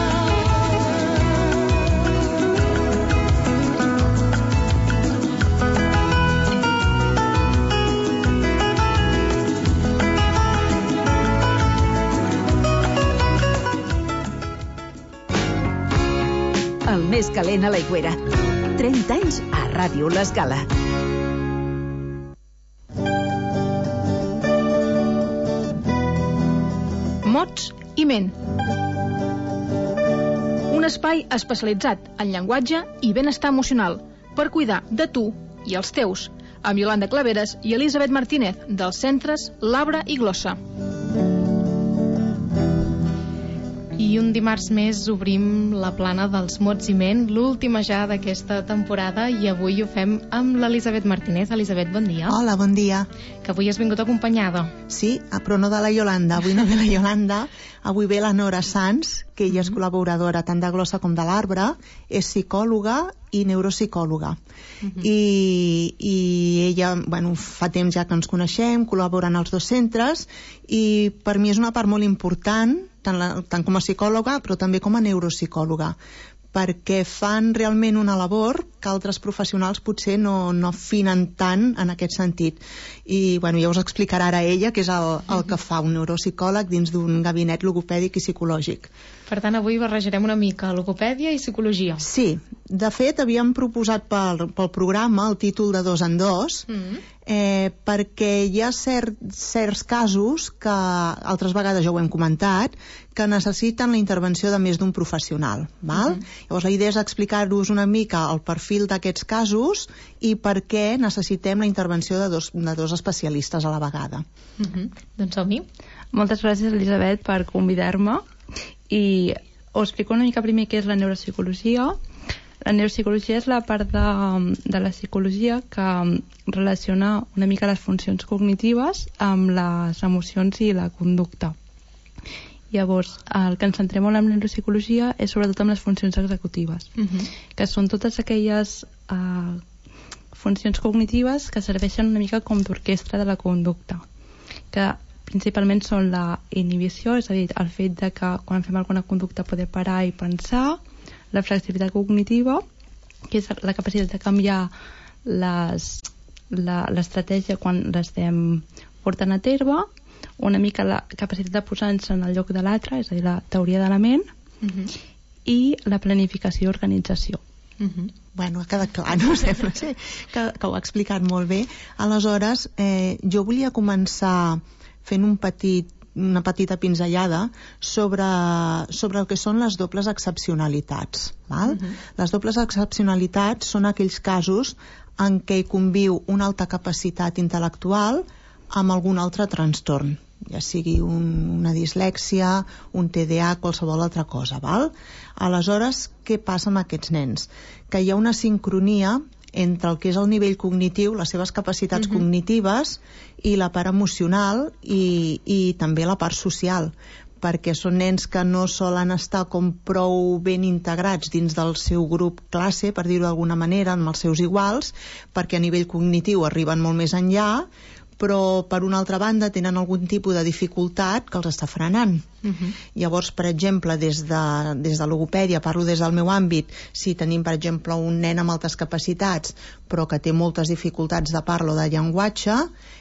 El més calent a l'Aigüera. trenta anys a Ràdio L'Escala. Mots i ment. Un espai especialitzat en llenguatge i benestar emocional per cuidar de tu i els teus, amb Iolanda Claveres i Elisabet Martínez, dels centres Labra i Glossa. I un dimarts més obrim la plana dels mots i ment, l'última ja d'aquesta temporada, i avui ho fem amb l'Elisabet Martínez. Elisabet, bon dia. Hola, bon dia. Que avui has vingut acompanyada. Sí, però no de la Iolanda. Avui no ve la Iolanda, avui ve la Nora Sanz, que ella és col·laboradora tant de Glossa com de l'Arbre, és psicòloga i neuropsicòloga. Uh-huh. I, i ella, bueno, fa temps ja que ens coneixem, col·laboren als dos centres, i per mi és una part molt important, tant, la, tant com a psicòloga, però també com a neuropsicòloga, perquè fan realment una labor que altres professionals potser no, no afinen tant en aquest sentit. I bueno, ja us explicarà ara ella, que és el, el que fa un neuropsicòleg dins d'un gabinet logopèdic i psicològic. Per tant, avui barrejarem una mica logopèdia i psicologia. Sí, de fet havíem proposat pel, pel programa el títol de dos en dos, mm. eh, perquè hi ha cert, certs casos que altres vegades ja ho hem comentat, que necessiten la intervenció de més d'un professional. Val? Mm-hmm. Llavors la idea és explicar-vos una mica el perfil d'aquests casos i per què necessitem la intervenció de dos, de dos especialistes a la vegada. Mm-hmm. Doncs som-hi. Moltes gràcies, Elisabet, per convidar-me, i us explico una mica primer què és la neuropsicologia. La neuropsicologia és la part de, de la psicologia que relaciona una mica les funcions cognitives amb les emocions i la conducta. Llavors, el que ens centrem molt en la neuropsicologia és sobretot amb les funcions executives, uh-huh. que són totes aquelles uh, funcions cognitives que serveixen una mica com d'orquestra de la conducta, que principalment són la inhibició, és a dir, el fet de que quan fem alguna conducta poder parar i pensar, la flexibilitat cognitiva, que és la capacitat de canviar les, la, l'estratègia quan l'estem portant a terme, una mica la capacitat de posar-nos en el lloc de l'altre, és a dir, la teoria de la ment, uh-huh. i la planificació i organització. Uh-huh. Bueno, ha quedat clar, no? Sembla sí, que, que ho ha explicat molt bé. Aleshores, eh, jo volia començar fent un petit, una petita pinzellada sobre, sobre el que són les dobles excepcionalitats. Val? Uh-huh. Les dobles excepcionalitats són aquells casos en què hi conviu una alta capacitat intel·lectual amb algun altre trastorn, ja sigui un, una dislèxia, un T D A, qualsevol altra cosa. Val? Aleshores, què passa amb aquests nens? Que hi ha una sincronia entre el que és el nivell cognitiu, les seves capacitats uh-huh. cognitives, i la part emocional i, i també la part social, perquè són nens que no solen estar com prou ben integrats dins del seu grup classe, per dir-ho d'alguna manera, amb els seus iguals, perquè a nivell cognitiu arriben molt més enllà, però per una altra banda tenen algun tipus de dificultat que els està frenant. Uh-huh. Llavors, per exemple, des de, des de logopèdia, parlo des del meu àmbit, si tenim, per exemple, un nen amb altes capacitats però que té moltes dificultats de parla o de llenguatge,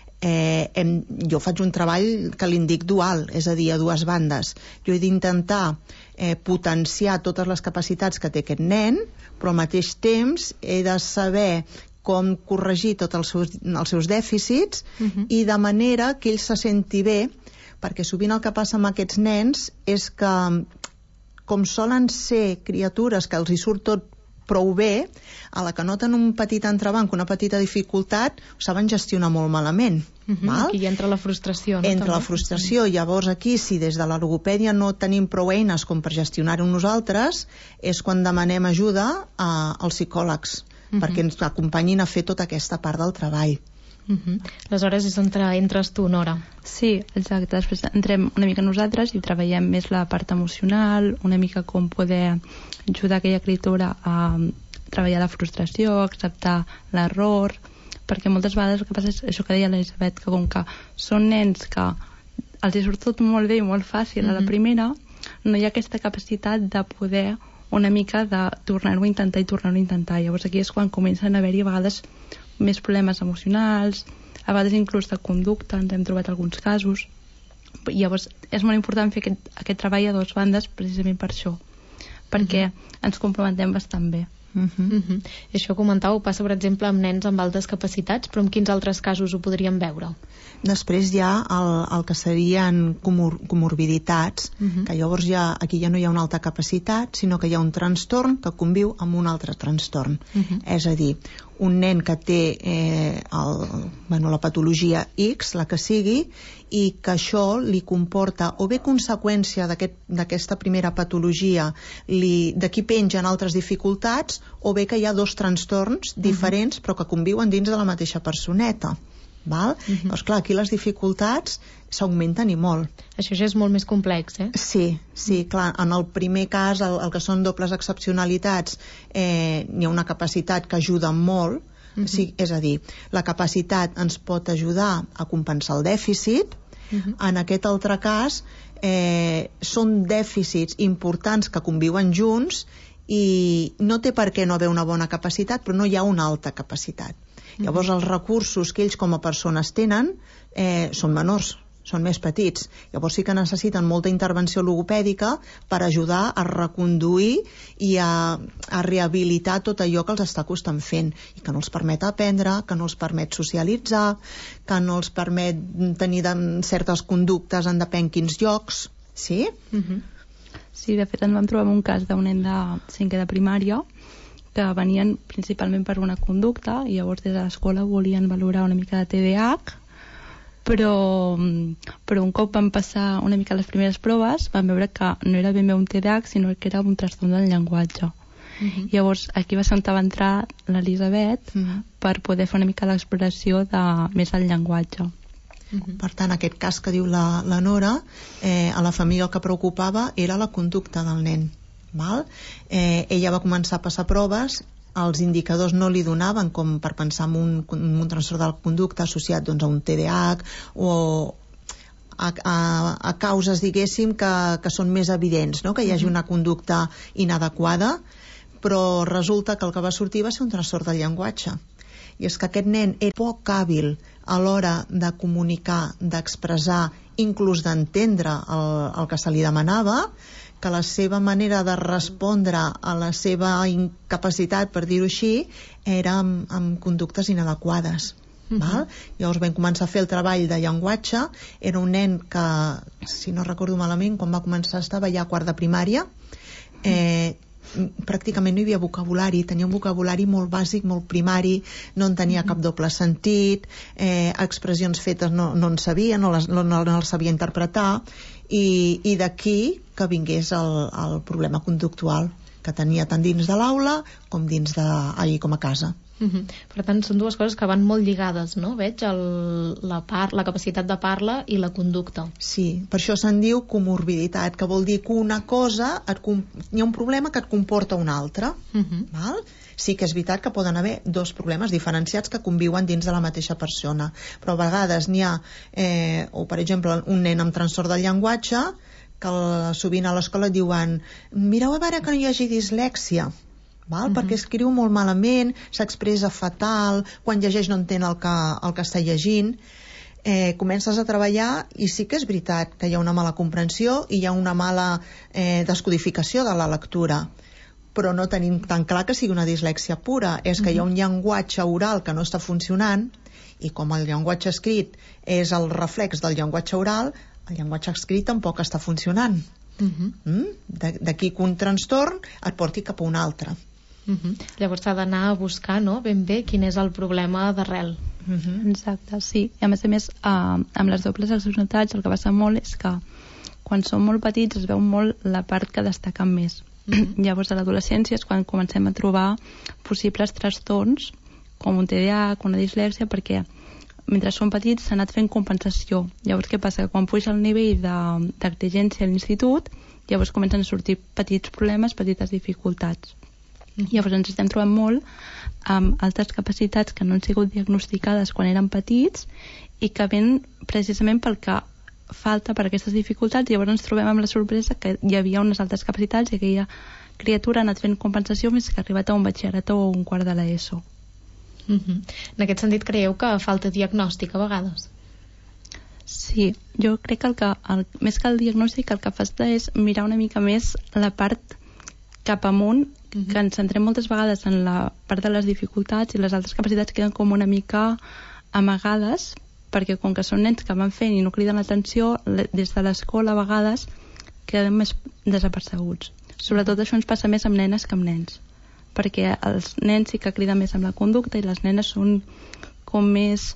eh, hem, jo faig un treball que li dic dual, és a dir, a dues bandes. Jo he d'intentar eh, potenciar totes les capacitats que té aquest nen, però al mateix temps he de saber com corregir tots els seus, els seus dèficits uh-huh. i de manera que ell se senti bé, perquè sovint el que passa amb aquests nens és que, com solen ser criatures que els hi surt tot prou bé, a la que noten un petit entrebanc, una petita dificultat, ho saben gestionar molt malament. Uh-huh. Val? Aquí entra la frustració. No? Entra també. la frustració. Llavors aquí, si des de la logopèdia no tenim prou eines com per gestionar-ho nosaltres, és quan demanem ajuda a, als psicòlegs, uh-huh. perquè ens acompanyin a fer tota aquesta part del treball. Uh-huh. Aleshores és on entres tu, Nora. Sí, exacte. Després entrem una mica nosaltres i treballem més la part emocional, una mica com poder ajudar aquella criatura a treballar la frustració, acceptar l'error, perquè moltes vegades el que passa és això que deia l'Elisabet, que com que són nens que els hi surt tot molt bé i molt fàcil a la primera, no hi ha aquesta capacitat de poder una mica de tornar-ho a intentar i tornar-ho a intentar. Llavors aquí és quan comencen a haver-hi a vegades més problemes emocionals, a vegades inclús de conducta, ens hem trobat alguns casos. Llavors és molt important fer aquest, aquest treball a dues bandes precisament per això, perquè uh-huh. ens complementem bastant bé. Uh-huh. Uh-huh. I això comentàveu, passa per exemple amb nens amb altes capacitats, però en quins altres casos ho podríem veure? Després hi ha el, el que serien comor comorbiditats, uh-huh. que llavors ja, aquí ja no hi ha una alta capacitat, sinó que hi ha un trastorn que conviu amb un altre trastorn. Uh-huh. És a dir, un nen que té eh, el, bueno, la patologia X, la que sigui, i que això li comporta o bé conseqüència d'aquesta aquest, primera patologia, d'aquí pengen altres dificultats, o bé que hi ha dos trastorns diferents uh-huh. però que conviuen dins de la mateixa personeta. Val? Uh-huh. Doncs clar, aquí les dificultats s'augmenten i molt. Això ja és molt més complex, eh? Sí, sí, clar, en el primer cas, el, el que són dobles excepcionalitats, eh, hi ha una capacitat que ajuda molt, uh-huh. sí, és a dir, la capacitat ens pot ajudar a compensar el dèficit. Uh-huh. En aquest altre cas, eh, són dèficits importants que conviuen junts i no té per què no haver una bona capacitat, però no hi ha una alta capacitat. Llavors els recursos que ells com a persones tenen eh, són menors, són més petits. Llavors sí que necessiten molta intervenció logopèdica per ajudar a reconduir i a, a rehabilitar tot allò que els està costant fent i que no els permet aprendre, que no els permet socialitzar, que no els permet tenir de, certes conductes en depèn quins llocs. Sí? Uh-huh. Sí, de fet ens vam trobar un cas d'un nen de cinquè de primària que venien principalment per una conducta i llavors des de l'escola volien valorar una mica de T D A H, però, però un cop van passar una mica les primeres proves van veure que no era ben bé un T D A H sinó que era un trastorn del llenguatge. Uh-huh. Llavors aquí va ser on va entrar l'Elisabet uh-huh. per poder fer una mica l'exploració de més del llenguatge. Uh-huh. Per tant, aquest cas que diu la, la Nora, eh, a la família el que preocupava era la conducta del nen. Val? Eh, ella va començar a passar proves, els indicadors no li donaven com per pensar en un, un trastorn de la conducta associat doncs, a un T D A H o a, a, a causes, diguéssim, que, que són més evidents, no? Que hi hagi una conducta inadequada, però resulta que el que va sortir va ser un trastorn del llenguatge. I és que aquest nen era poc hàbil a l'hora de comunicar, d'expressar, inclús d'entendre el, el que se li demanava, que la seva manera de respondre a la seva incapacitat, per dir-ho així, era amb, amb conductes inadequades. Uh-huh. Val? Llavors vam començar a fer el treball de llenguatge. Era un nen que, si no recordo malament, quan va començar estava ja a quart de primària, eh, pràcticament no hi havia vocabulari, tenia un vocabulari molt bàsic, molt primari, no en tenia cap doble sentit, eh, expressions fetes no, no en sabia, no les, no, no les sabia interpretar, i, i d'aquí que vingués el, el problema conductual que tenia tant dins de l'aula com dins de, ahir com a casa. Uh-huh. Per tant, són dues coses que van molt lligades, no? Veig el, la, par, la capacitat de parla i la conducta. Sí, per això se'n diu comorbiditat, que vol dir que una cosa, et, hi ha un problema que et comporta una altra. Uh-huh. Val? Sí que és veritat que poden haver dos problemes diferenciats que conviuen dins de la mateixa persona, però a vegades n'hi ha, eh, o per exemple, un nen amb trastorn del llenguatge, que el, sovint a l'escola diuen mireu a veure que no hi hagi dislèxia. Val? Uh-huh. Perquè escriu molt malament, s'expressa fatal, quan llegeix no entén el que, el que està llegint. Eh, comences a treballar i sí que és veritat que hi ha una mala comprensió i hi ha una mala eh, descodificació de la lectura, però no tenim tan clar que sigui una dislèxia pura. És que uh-huh. hi ha un llenguatge oral que no està funcionant i com el llenguatge escrit és el reflex del llenguatge oral, el llenguatge escrit tampoc està funcionant. Uh-huh. mm? D'aquí que un trastorn et porti cap a un altre. Uh-huh. Llavors s'ha d'anar a buscar, no?, ben bé quin és el problema d'arrel. Uh-huh. Exacte, sí. I a més a més, eh, amb les dobles excepcionalitats el que passa molt és que quan som molt petits es veu molt la part que destaquen més. Uh-huh. Llavors a l'adolescència és quan comencem a trobar possibles trastorns com un T D A H, una dislèxia, perquè mentre són petits s'ha anat fent compensació. Llavors què passa? Que quan puja el nivell d'exigència a l'institut, llavors comencen a sortir petits problemes, petites dificultats. Llavors ens estem trobant molt amb altres capacitats que no han sigut diagnosticades quan eren petits i que ven precisament pel que falta per aquestes dificultats. Llavors ens trobem amb la sorpresa que hi havia unes altres capacitats i aquella criatura ha anat fent compensació més que ha arribat a un batxillerat o un quart de l'ESO. Uh-huh. En aquest sentit, creieu que falta diagnòstic a vegades? Sí, jo crec que, el que el, més que el diagnòstic el que falta és mirar una mica més la part cap amunt, uh-huh. que ens centrem moltes vegades en la part de les dificultats i les altres capacitats queden com una mica amagades, perquè com que són nens que van fent i no criden l'atenció, des de l'escola a vegades queden més desapercebuts. Sobretot això ens passa més amb nenes que amb nens, perquè els nens sí que criden més amb la conducta i les nenes són com més...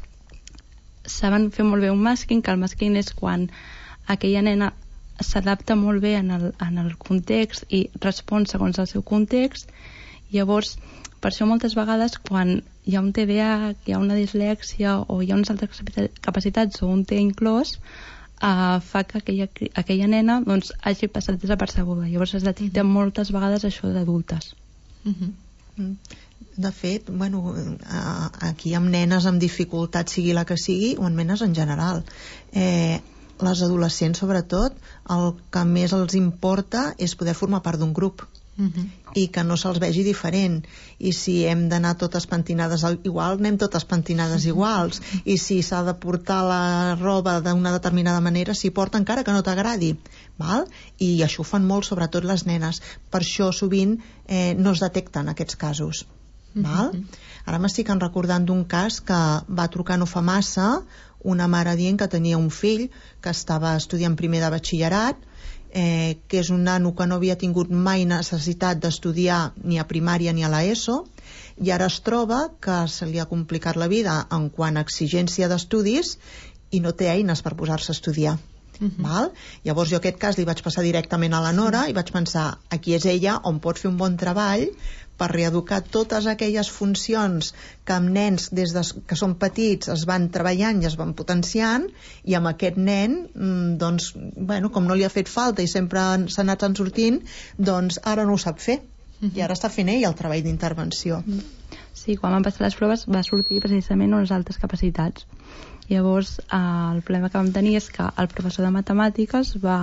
saben fer molt bé un màsking, que el màsking és quan aquella nena s'adapta molt bé en el, en el context i respon segons el seu context. Llavors, per això moltes vegades quan hi ha un T D A, hi ha una dislèxia o hi ha unes altres capacitats o un T inclòs, uh, fa que aquella, aquella nena doncs, hagi passat desapercebuda. Llavors es detecta moltes vegades això d'adultes. Uh-huh. De fet, bueno, aquí amb nenes amb dificultat, sigui la que sigui, o en nenes en general, eh, les adolescents sobretot, el que més els importa és poder formar part d'un grup. Uh-huh. I que no se'ls vegi diferent, i si hem d'anar totes pentinades igual, anem totes pentinades iguals, i si s'ha de portar la roba d'una determinada manera, s'hi porta encara que no t'agradi, val? I això ho fan molt, sobretot les nenes. Per això sovint eh, no es detecten aquests casos. Val? Ara m'estic recordant d'un cas que va trucar no fa massa una mare dient que tenia un fill que estava estudiant primer de batxillerat, eh, que és un nano que no havia tingut mai necessitat d'estudiar ni a primària ni a l'ESO, i ara es troba que se li ha complicat la vida en quant a exigència d'estudis i no té eines per posar-se a estudiar. Uh-huh. Val? Llavors jo aquest cas li vaig passar directament a la Nora i vaig pensar, aquí és ella on pot fer un bon treball per reeducar totes aquelles funcions que amb nens des de, que són petits es van treballant i es van potenciant, i amb aquest nen doncs, bueno, com no li ha fet falta i sempre s'ha anat en sortint, doncs ara no ho sap fer. Uh-huh. I ara està fent ell el treball d'intervenció. Sí, quan van passar les proves va sortir precisament unes altres capacitats. Llavors eh, el problema que vam tenir és que el professor de matemàtiques va,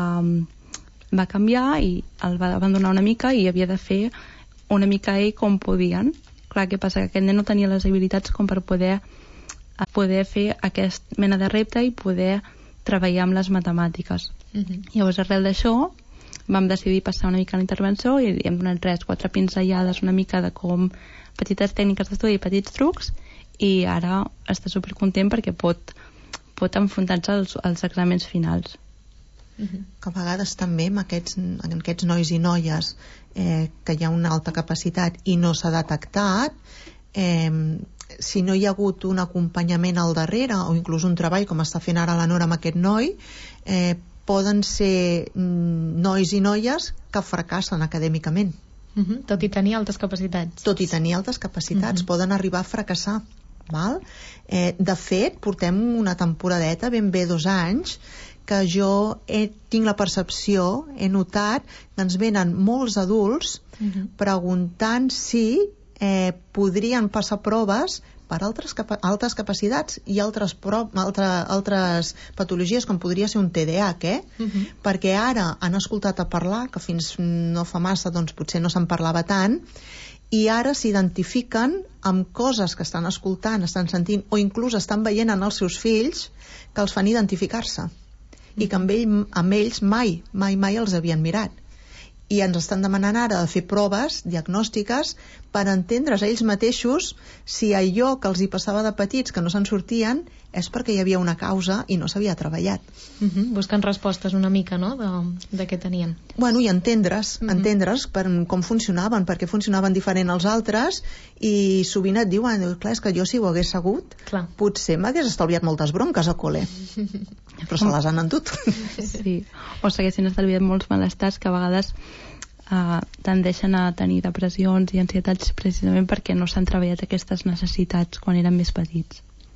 va canviar i el va abandonar una mica i havia de fer una mica ell com podien. Clar, què passa? Que aquest nen no tenia les habilitats com per poder poder fer aquest mena de repte i poder treballar amb les matemàtiques. Uh-huh. Llavors, arrel d'això, vam decidir passar una mica a la intervenció i hem donat tres, quatre pinzellades una mica de com petites tècniques d'estudi i petits trucs, i ara està supercontent perquè pot, pot enfrontar-se als, als exàmens finals. Uh-huh. Que a vegades també amb aquests, amb aquests nois i noies eh, que hi ha una alta capacitat i no s'ha detectat, eh, si no hi ha hagut un acompanyament al darrere o inclús un treball com està fent ara la Nora amb aquest noi, eh, poden ser nois i noies que fracassen acadèmicament. Uh-huh. Tot i tenir altes capacitats. Tot i tenir altes capacitats, uh-huh. poden arribar a fracassar. Val? Eh, de fet, portem una temporadeta, ben bé dos anys, que jo he, tinc la percepció, he notat que ens venen molts adults uh-huh. preguntant si eh, podrien passar proves per altres, capa altres capacitats i altres, pro altre, altres patologies com podria ser un T D A H, eh? Uh-huh. Perquè ara han escoltat a parlar, que fins no fa massa doncs potser no se'n parlava tant, i ara s'identifiquen amb coses que estan escoltant, estan sentint o inclús estan veient en els seus fills que els fan identificar-se. I que amb, ell, amb ells mai, mai, mai els havien mirat. I ens estan demanant ara de fer proves diagnòstiques per entendre's ells mateixos si allò que els hi passava de petits que no se'n sortien és perquè hi havia una causa i no s'havia treballat. Uh-huh. Busquen respostes una mica, no?, de, de què tenien. Bueno, i entendre's, uh-huh. entendre's per com funcionaven, per què funcionaven diferent als altres, i sovint et diuen, clar, és que jo si ho hagués sabut, clar. Potser m'hagués estalviat moltes bronques a col·le. Però se les han endut. Sí, o s'haguessin estalviat molts malestars que a vegades uh, tendeixen a tenir depressions i ansietats precisament perquè no s'han treballat aquestes necessitats quan eren més petits.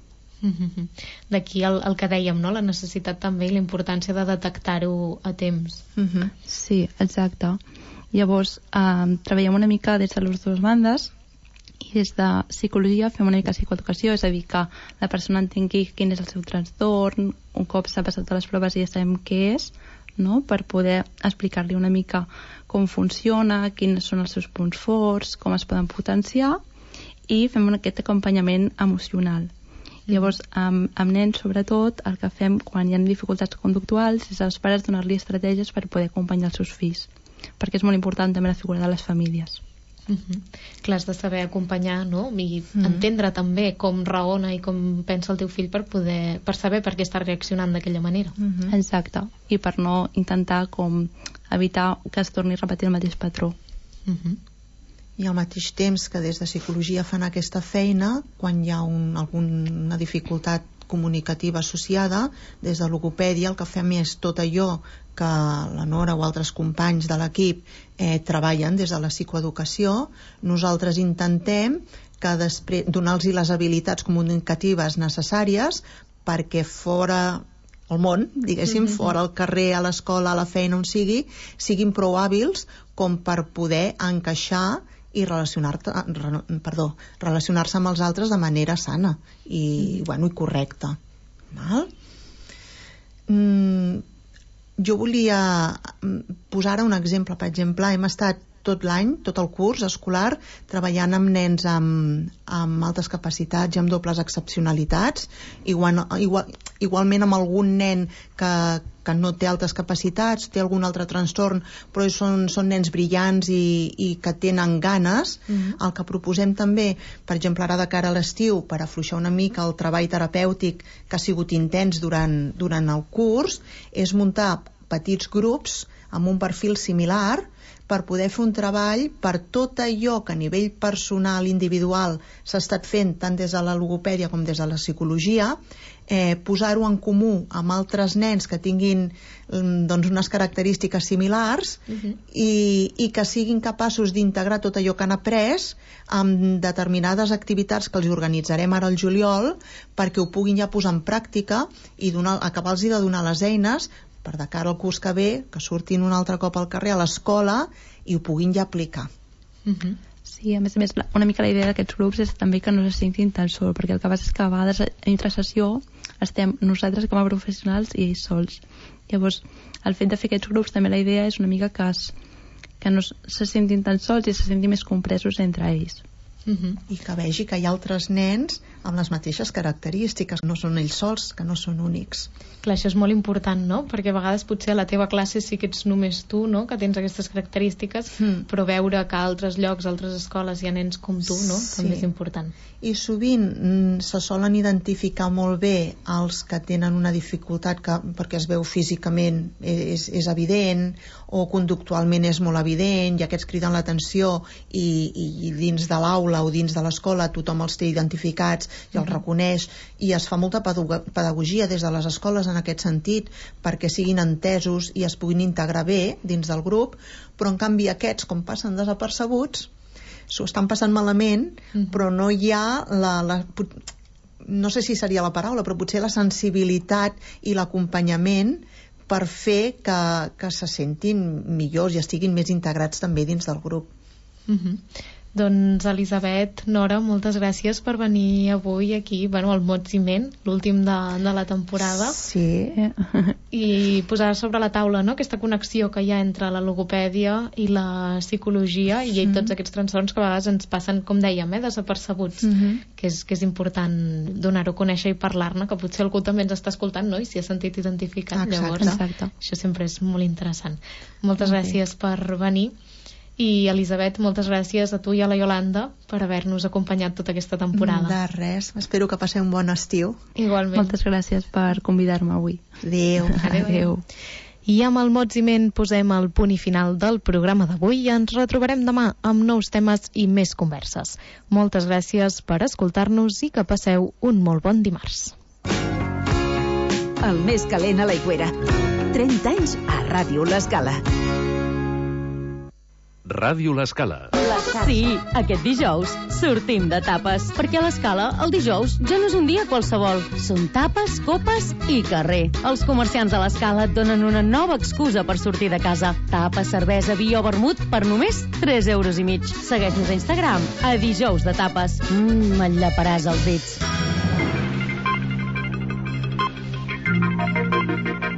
Mm-hmm. D'aquí el, el que dèiem, no? La necessitat també i la importància de detectar-ho a temps. Mm-hmm. Sí, exacte. Llavors, eh, treballem una mica des de les dues bandes i des de psicologia fem una mica psicoeducació, és a dir, que la persona entengui quin és el seu trastorn, un cop s'ha passat a les proves i ja sabem què és, no? Per poder explicar-li una mica com funciona, quins són els seus punts forts, com es poden potenciar, i fem aquest acompanyament emocional. Llavors, amb, amb nens, sobretot, el que fem quan hi ha dificultats conductuals és als pares donar-li estratègies per poder acompanyar els seus fills, perquè és molt important també la figura de les famílies. Uh-huh. Clar, has de saber acompanyar, no? I uh-huh. entendre també com raona i com pensa el teu fill per poder, per saber per què està reaccionant d'aquella manera. Uh-huh. Exacte, i per no intentar com evitar que es torni a repetir el mateix patró. Uh-huh. I al mateix temps que des de psicologia fan aquesta feina, quan hi ha un, alguna dificultat comunicativa associada, des de logopèdia el que fem és tot allò que la Nora o altres companys de l'equip eh, treballen des de la psicoeducació. Nosaltres intentem que després donar-los les habilitats comunicatives necessàries perquè fora al món, diguéssim, mm-hmm. fora al carrer, a l'escola, a la feina, on sigui, siguin prou hàbils com per poder encaixar i relacionar-te, perdó, relacionar-se amb els altres de manera sana i, mm. bueno, i correcta. Val? Mm, jo volia posar un exemple. Per exemple, hem estat tot l'any, tot el curs escolar, treballant amb nens amb, amb altes capacitats i amb dobles excepcionalitats, igual, igual, igualment amb algun nen que, que no té altes capacitats, té algun altre trastorn, però són, són nens brillants i, i que tenen ganes. Mm-hmm. El que proposem també, per exemple, ara de cara a l'estiu, per afluixar una mica el treball terapèutic que ha sigut intens durant, durant el curs, és muntar petits grups amb un perfil similar per poder fer un treball per tot allò que a nivell personal, individual, s'ha estat fent tant des de la logopèdia com des de la psicologia, eh, posar-ho en comú amb altres nens que tinguin doncs, unes característiques similars uh-huh. i, i que siguin capaços d'integrar tot allò que han après amb determinades activitats que els organitzarem ara al juliol perquè ho puguin ja posar en pràctica i donar, acabar-los de donar les eines per de cara al curs que ve, que surtin un altre cop al carrer, a l'escola, i ho puguin ja aplicar. Uh-huh. Sí, a més a més, una mica la idea d'aquests grups és també que no se sentin tan sols, perquè el que passa és que a vegades entre sessió estem nosaltres com a professionals i ells sols. Llavors, el fet de fer aquests grups, també la idea és una mica que, es, que no se sentin tan sols i se sentin més compresos entre ells. Uh-huh. I que vegi que hi ha altres nens amb les mateixes característiques, no són ells sols, que no són únics. Clar, això és molt important, no? Perquè a vegades potser a la teva classe sí que ets només tu, no? Que tens aquestes característiques, mm. però veure que a altres llocs, a altres escoles hi ha nens com tu, no? Sí. També és important. I sovint mm, se solen identificar molt bé els que tenen una dificultat que, perquè es veu físicament és, és evident o conductualment és molt evident i aquests criden l'atenció i, i dins de l'aula o dins de l'escola tothom els té identificats i els reconeix i es fa molta pedagogia des de les escoles en aquest sentit perquè siguin entesos i es puguin integrar bé dins del grup, però en canvi aquests, com passen desapercebuts, s'ho estan passant malament, mm-hmm. però no hi ha la, la, no sé si seria la paraula, però potser la sensibilitat i l'acompanyament per fer que, que se sentin millors i estiguin més integrats també dins del grup. Mm-hmm. Doncs, Elisabet, Nora, moltes gràcies per venir avui aquí, bueno, al Mots i Ment, l'últim de, de la temporada. Sí. I posar sobre la taula, no?, aquesta connexió que hi ha entre la logopèdia i la psicologia i mm. tots aquests trastorns que a vegades ens passen, com dèiem, eh, desapercebuts, mm-hmm. que, és, que és important donar-ho a conèixer i parlar-ne, que potser algú també ens està escoltant, no?, i s'hi ha sentit identificat. Exacte. Llavors, Exacte. Això sempre és molt interessant. Moltes okay. gràcies per venir. I Elisabet, moltes gràcies a tu i a la Iolanda per haver-nos acompanyat tota aquesta temporada. De res, espero que passeu un bon estiu. Igualment. Moltes gràcies per convidar-me avui. Adéu. Adéu. Adéu. I amb el Mots i Ment posem el punt i final del programa d'avui i ens retrobarem demà amb nous temes i més converses. Moltes gràcies per escoltar-nos i que passeu un molt bon dimarts. El més calent a l'Aigüera. trenta anys a Ràdio L'Escala. Ràdio L'Escala. Les Sí, aquest dijous sortim de tapes, perquè a l'Escala el dijous ja no és un dia qualsevol. Són tapes, copes i carrer. Els comerciants de l'Escala et donen una nova excusa per sortir de casa. Tapes, cervesa, vi o vermut per només tres euros i mig. Segueix-nos a Instagram, a dijous de tapes. Mmm, et llaparàs els dits.